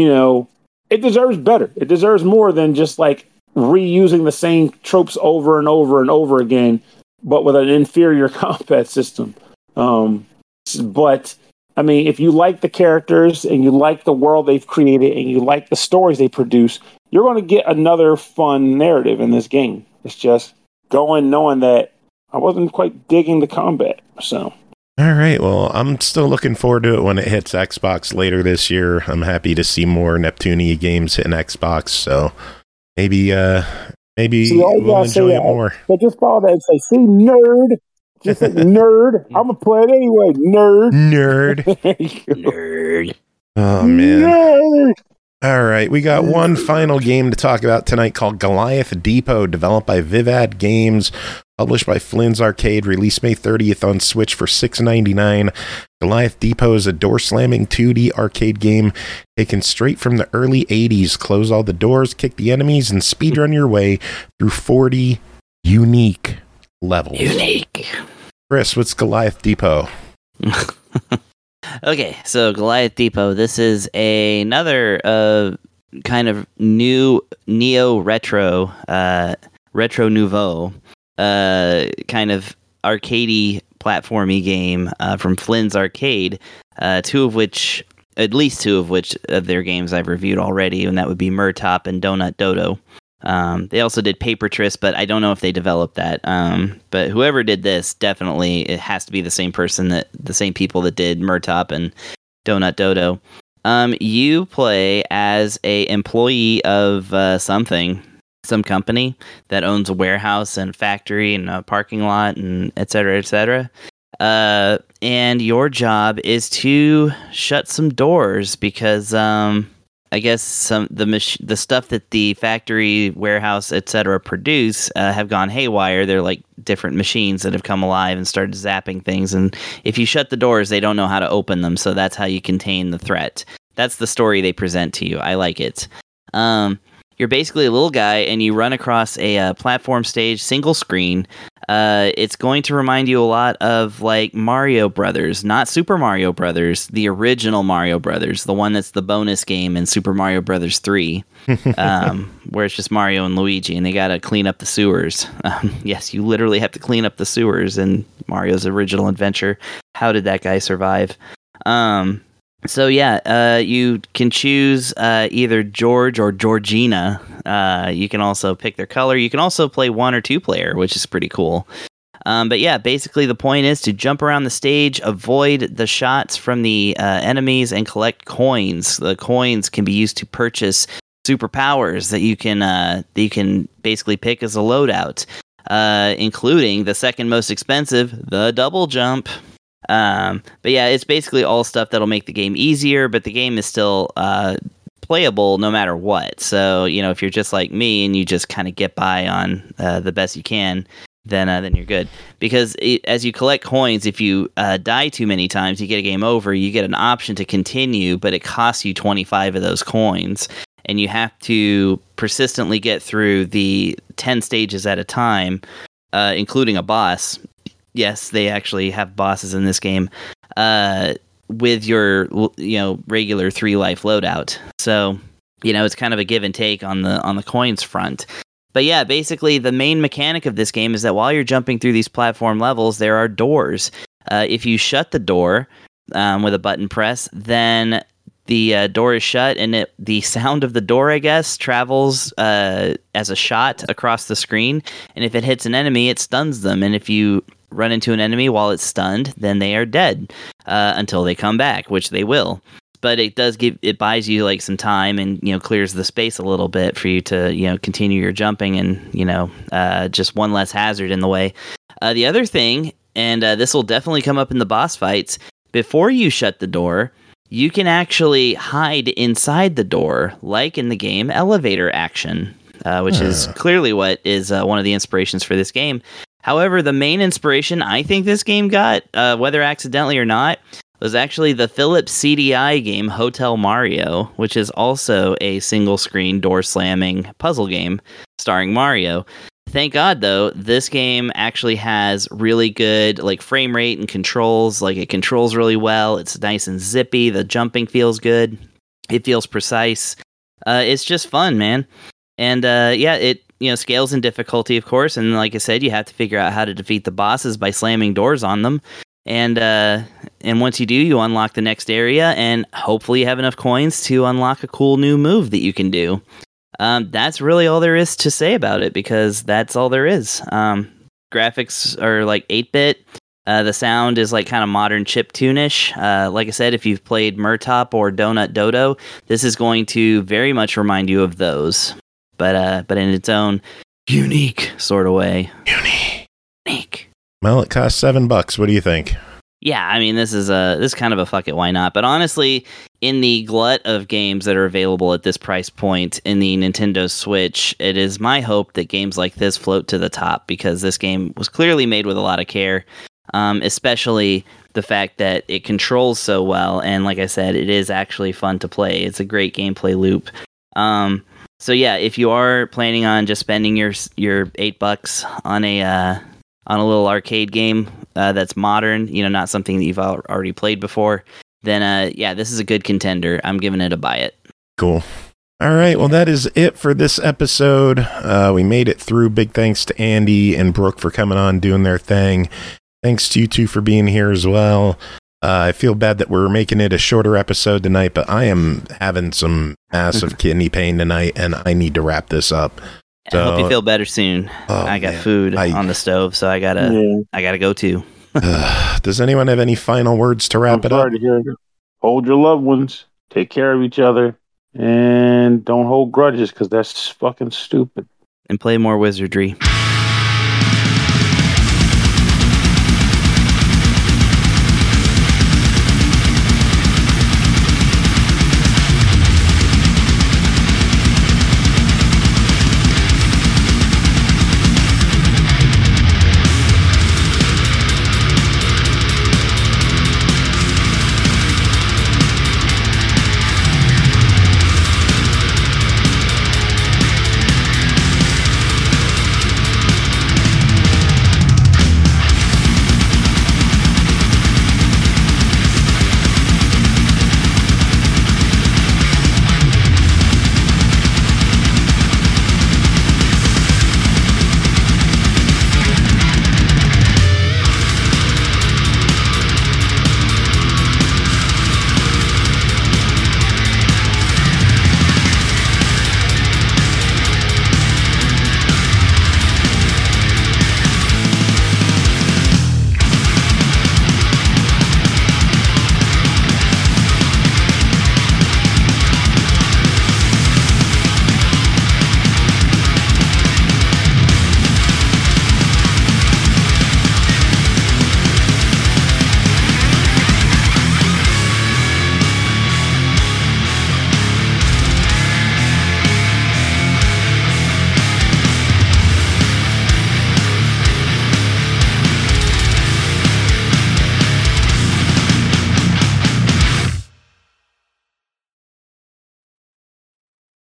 better. It deserves more than just like reusing the same tropes over and over and over again, but with an inferior combat system. But I mean, if you like the characters and you like the world they've created and you like the stories they produce, you're going to get another fun narrative in this game. It's just going knowing that I wasn't quite digging the combat. So, all right. Well, I'm still looking forward to it when it hits Xbox later this year. I'm happy to see more Neptunia games hitting Xbox. So maybe we'll enjoy it more. But just follow that and say, "See, nerd." Just like nerd. I'm gonna play it anyway. Nerd. Nerd. Oh man. Nerd. All right, we got one final game to talk about tonight called Goliath Depot, developed by Vivad Games, published by Flynn's Arcade, released May 30th on Switch for $6.99. Goliath Depot is a door-slamming 2D arcade game taken straight from the early 80s. Close all the doors, kick the enemies, and speedrun your way through 40 unique levels. Chris, what's Goliath Depot? Okay, so Goliath Depot, this is another kind of new neo-retro, retro nouveau, kind of arcadey platformy game from Flynn's Arcade, at least two of which of their games I've reviewed already, and that would be Murtop and Donut Dodo. They also did Paper Tris, but I don't know if they developed that. But whoever did this, definitely it has to be the same people that did Murtop and Donut Dodo. You play as a employee of some company that owns a warehouse and factory and a parking lot and et cetera, et cetera. And your job is to shut some doors because I guess the stuff that the factory, warehouse, etc. produce have gone haywire. They're like different machines that have come alive and started zapping things. And if you shut the doors, they don't know how to open them. So that's how you contain the threat. That's the story they present to you. I like it. You're basically a little guy, and you run across a platform stage, single screen. It's going to remind you a lot of like Mario Brothers, not Super Mario Brothers, the original Mario Brothers, the one that's the bonus game in Super Mario Brothers 3, where it's just Mario and Luigi, and they got to clean up the sewers. Yes, you literally have to clean up the sewers in Mario's original adventure. How did that guy survive? So yeah, you can choose either George or Georgina. You can also pick their color. You can also play 1 or 2 player, which is pretty cool. But yeah, basically the point is to jump around the stage, avoid the shots from the enemies, and collect coins. The coins can be used to purchase superpowers that you can basically pick as a loadout, including the second most expensive, the double jump. But yeah, it's basically all stuff that'll make the game easier, but the game is still playable no matter what. So, if you're just like me and you just kind of get by on the best you can, then you're good. Because as you collect coins, if you die too many times, you get a game over. You get an option to continue, but it costs you 25 of those coins. And you have to persistently get through the 10 stages at a time, including a boss. Yes, they actually have bosses in this game with your regular 3-life loadout. So, it's kind of a give and take on the coins front. But yeah, basically the main mechanic of this game is that while you're jumping through these platform levels, there are doors. If you shut the door with a button press, then the door is shut, and the sound of the door, I guess, travels as a shot across the screen. And if it hits an enemy, it stuns them. And if you run into an enemy while it's stunned, then they are dead until they come back, which they will. But it buys you like some time and clears the space a little bit for you to continue your jumping and just one less hazard in the way. The other thing, and this will definitely come up in the boss fights, before you shut the door, you can actually hide inside the door, like in the game Elevator Action, which is clearly what is one of the inspirations for this game. However, the main inspiration I think this game got, whether accidentally or not, was actually the Philips CDI game Hotel Mario, which is also a single-screen door-slamming puzzle game starring Mario. Thank God, though, this game actually has really good frame rate and controls. It controls really well. It's nice and zippy. The jumping feels good. It feels precise. It's just fun, man. And it scales in difficulty, of course. And like I said, you have to figure out how to defeat the bosses by slamming doors on them. And once you do, you unlock the next area, and hopefully you have enough coins to unlock a cool new move that you can do. That's really all there is to say about it, because that's all there is. Graphics are like 8-bit. The sound is like kind of modern chiptune-ish. Like I said, if you've played Murtop or Donut Dodo, this is going to very much remind you of those, but in its own unique sort of way. Unique. Well, it costs $7. What do you think? Yeah, I mean, this is kind of a fuck it, why not? But honestly, in the glut of games that are available at this price point in the Nintendo Switch, it is my hope that games like this float to the top, because this game was clearly made with a lot of care, especially the fact that it controls so well, and like I said, it is actually fun to play. It's a great gameplay loop. So yeah, if you are planning on just spending your $8 on a little arcade game that's modern, not something that you've already played before, then yeah, this is a good contender. I'm giving it a buy it. Cool. All right, well, that is it for this episode. We made it through. Big thanks to Andy and Brooke for coming on, doing their thing. Thanks to you two for being here as well. I feel bad that we're making it a shorter episode tonight, but I am having some massive kidney pain tonight, and I need to wrap this up. So, I hope you feel better soon. I got food on the stove, so I gotta go too. Does anyone have any final words to wrap it up? Hold your loved ones, take care of each other, and don't hold grudges, because that's fucking stupid. And play more Wizardry.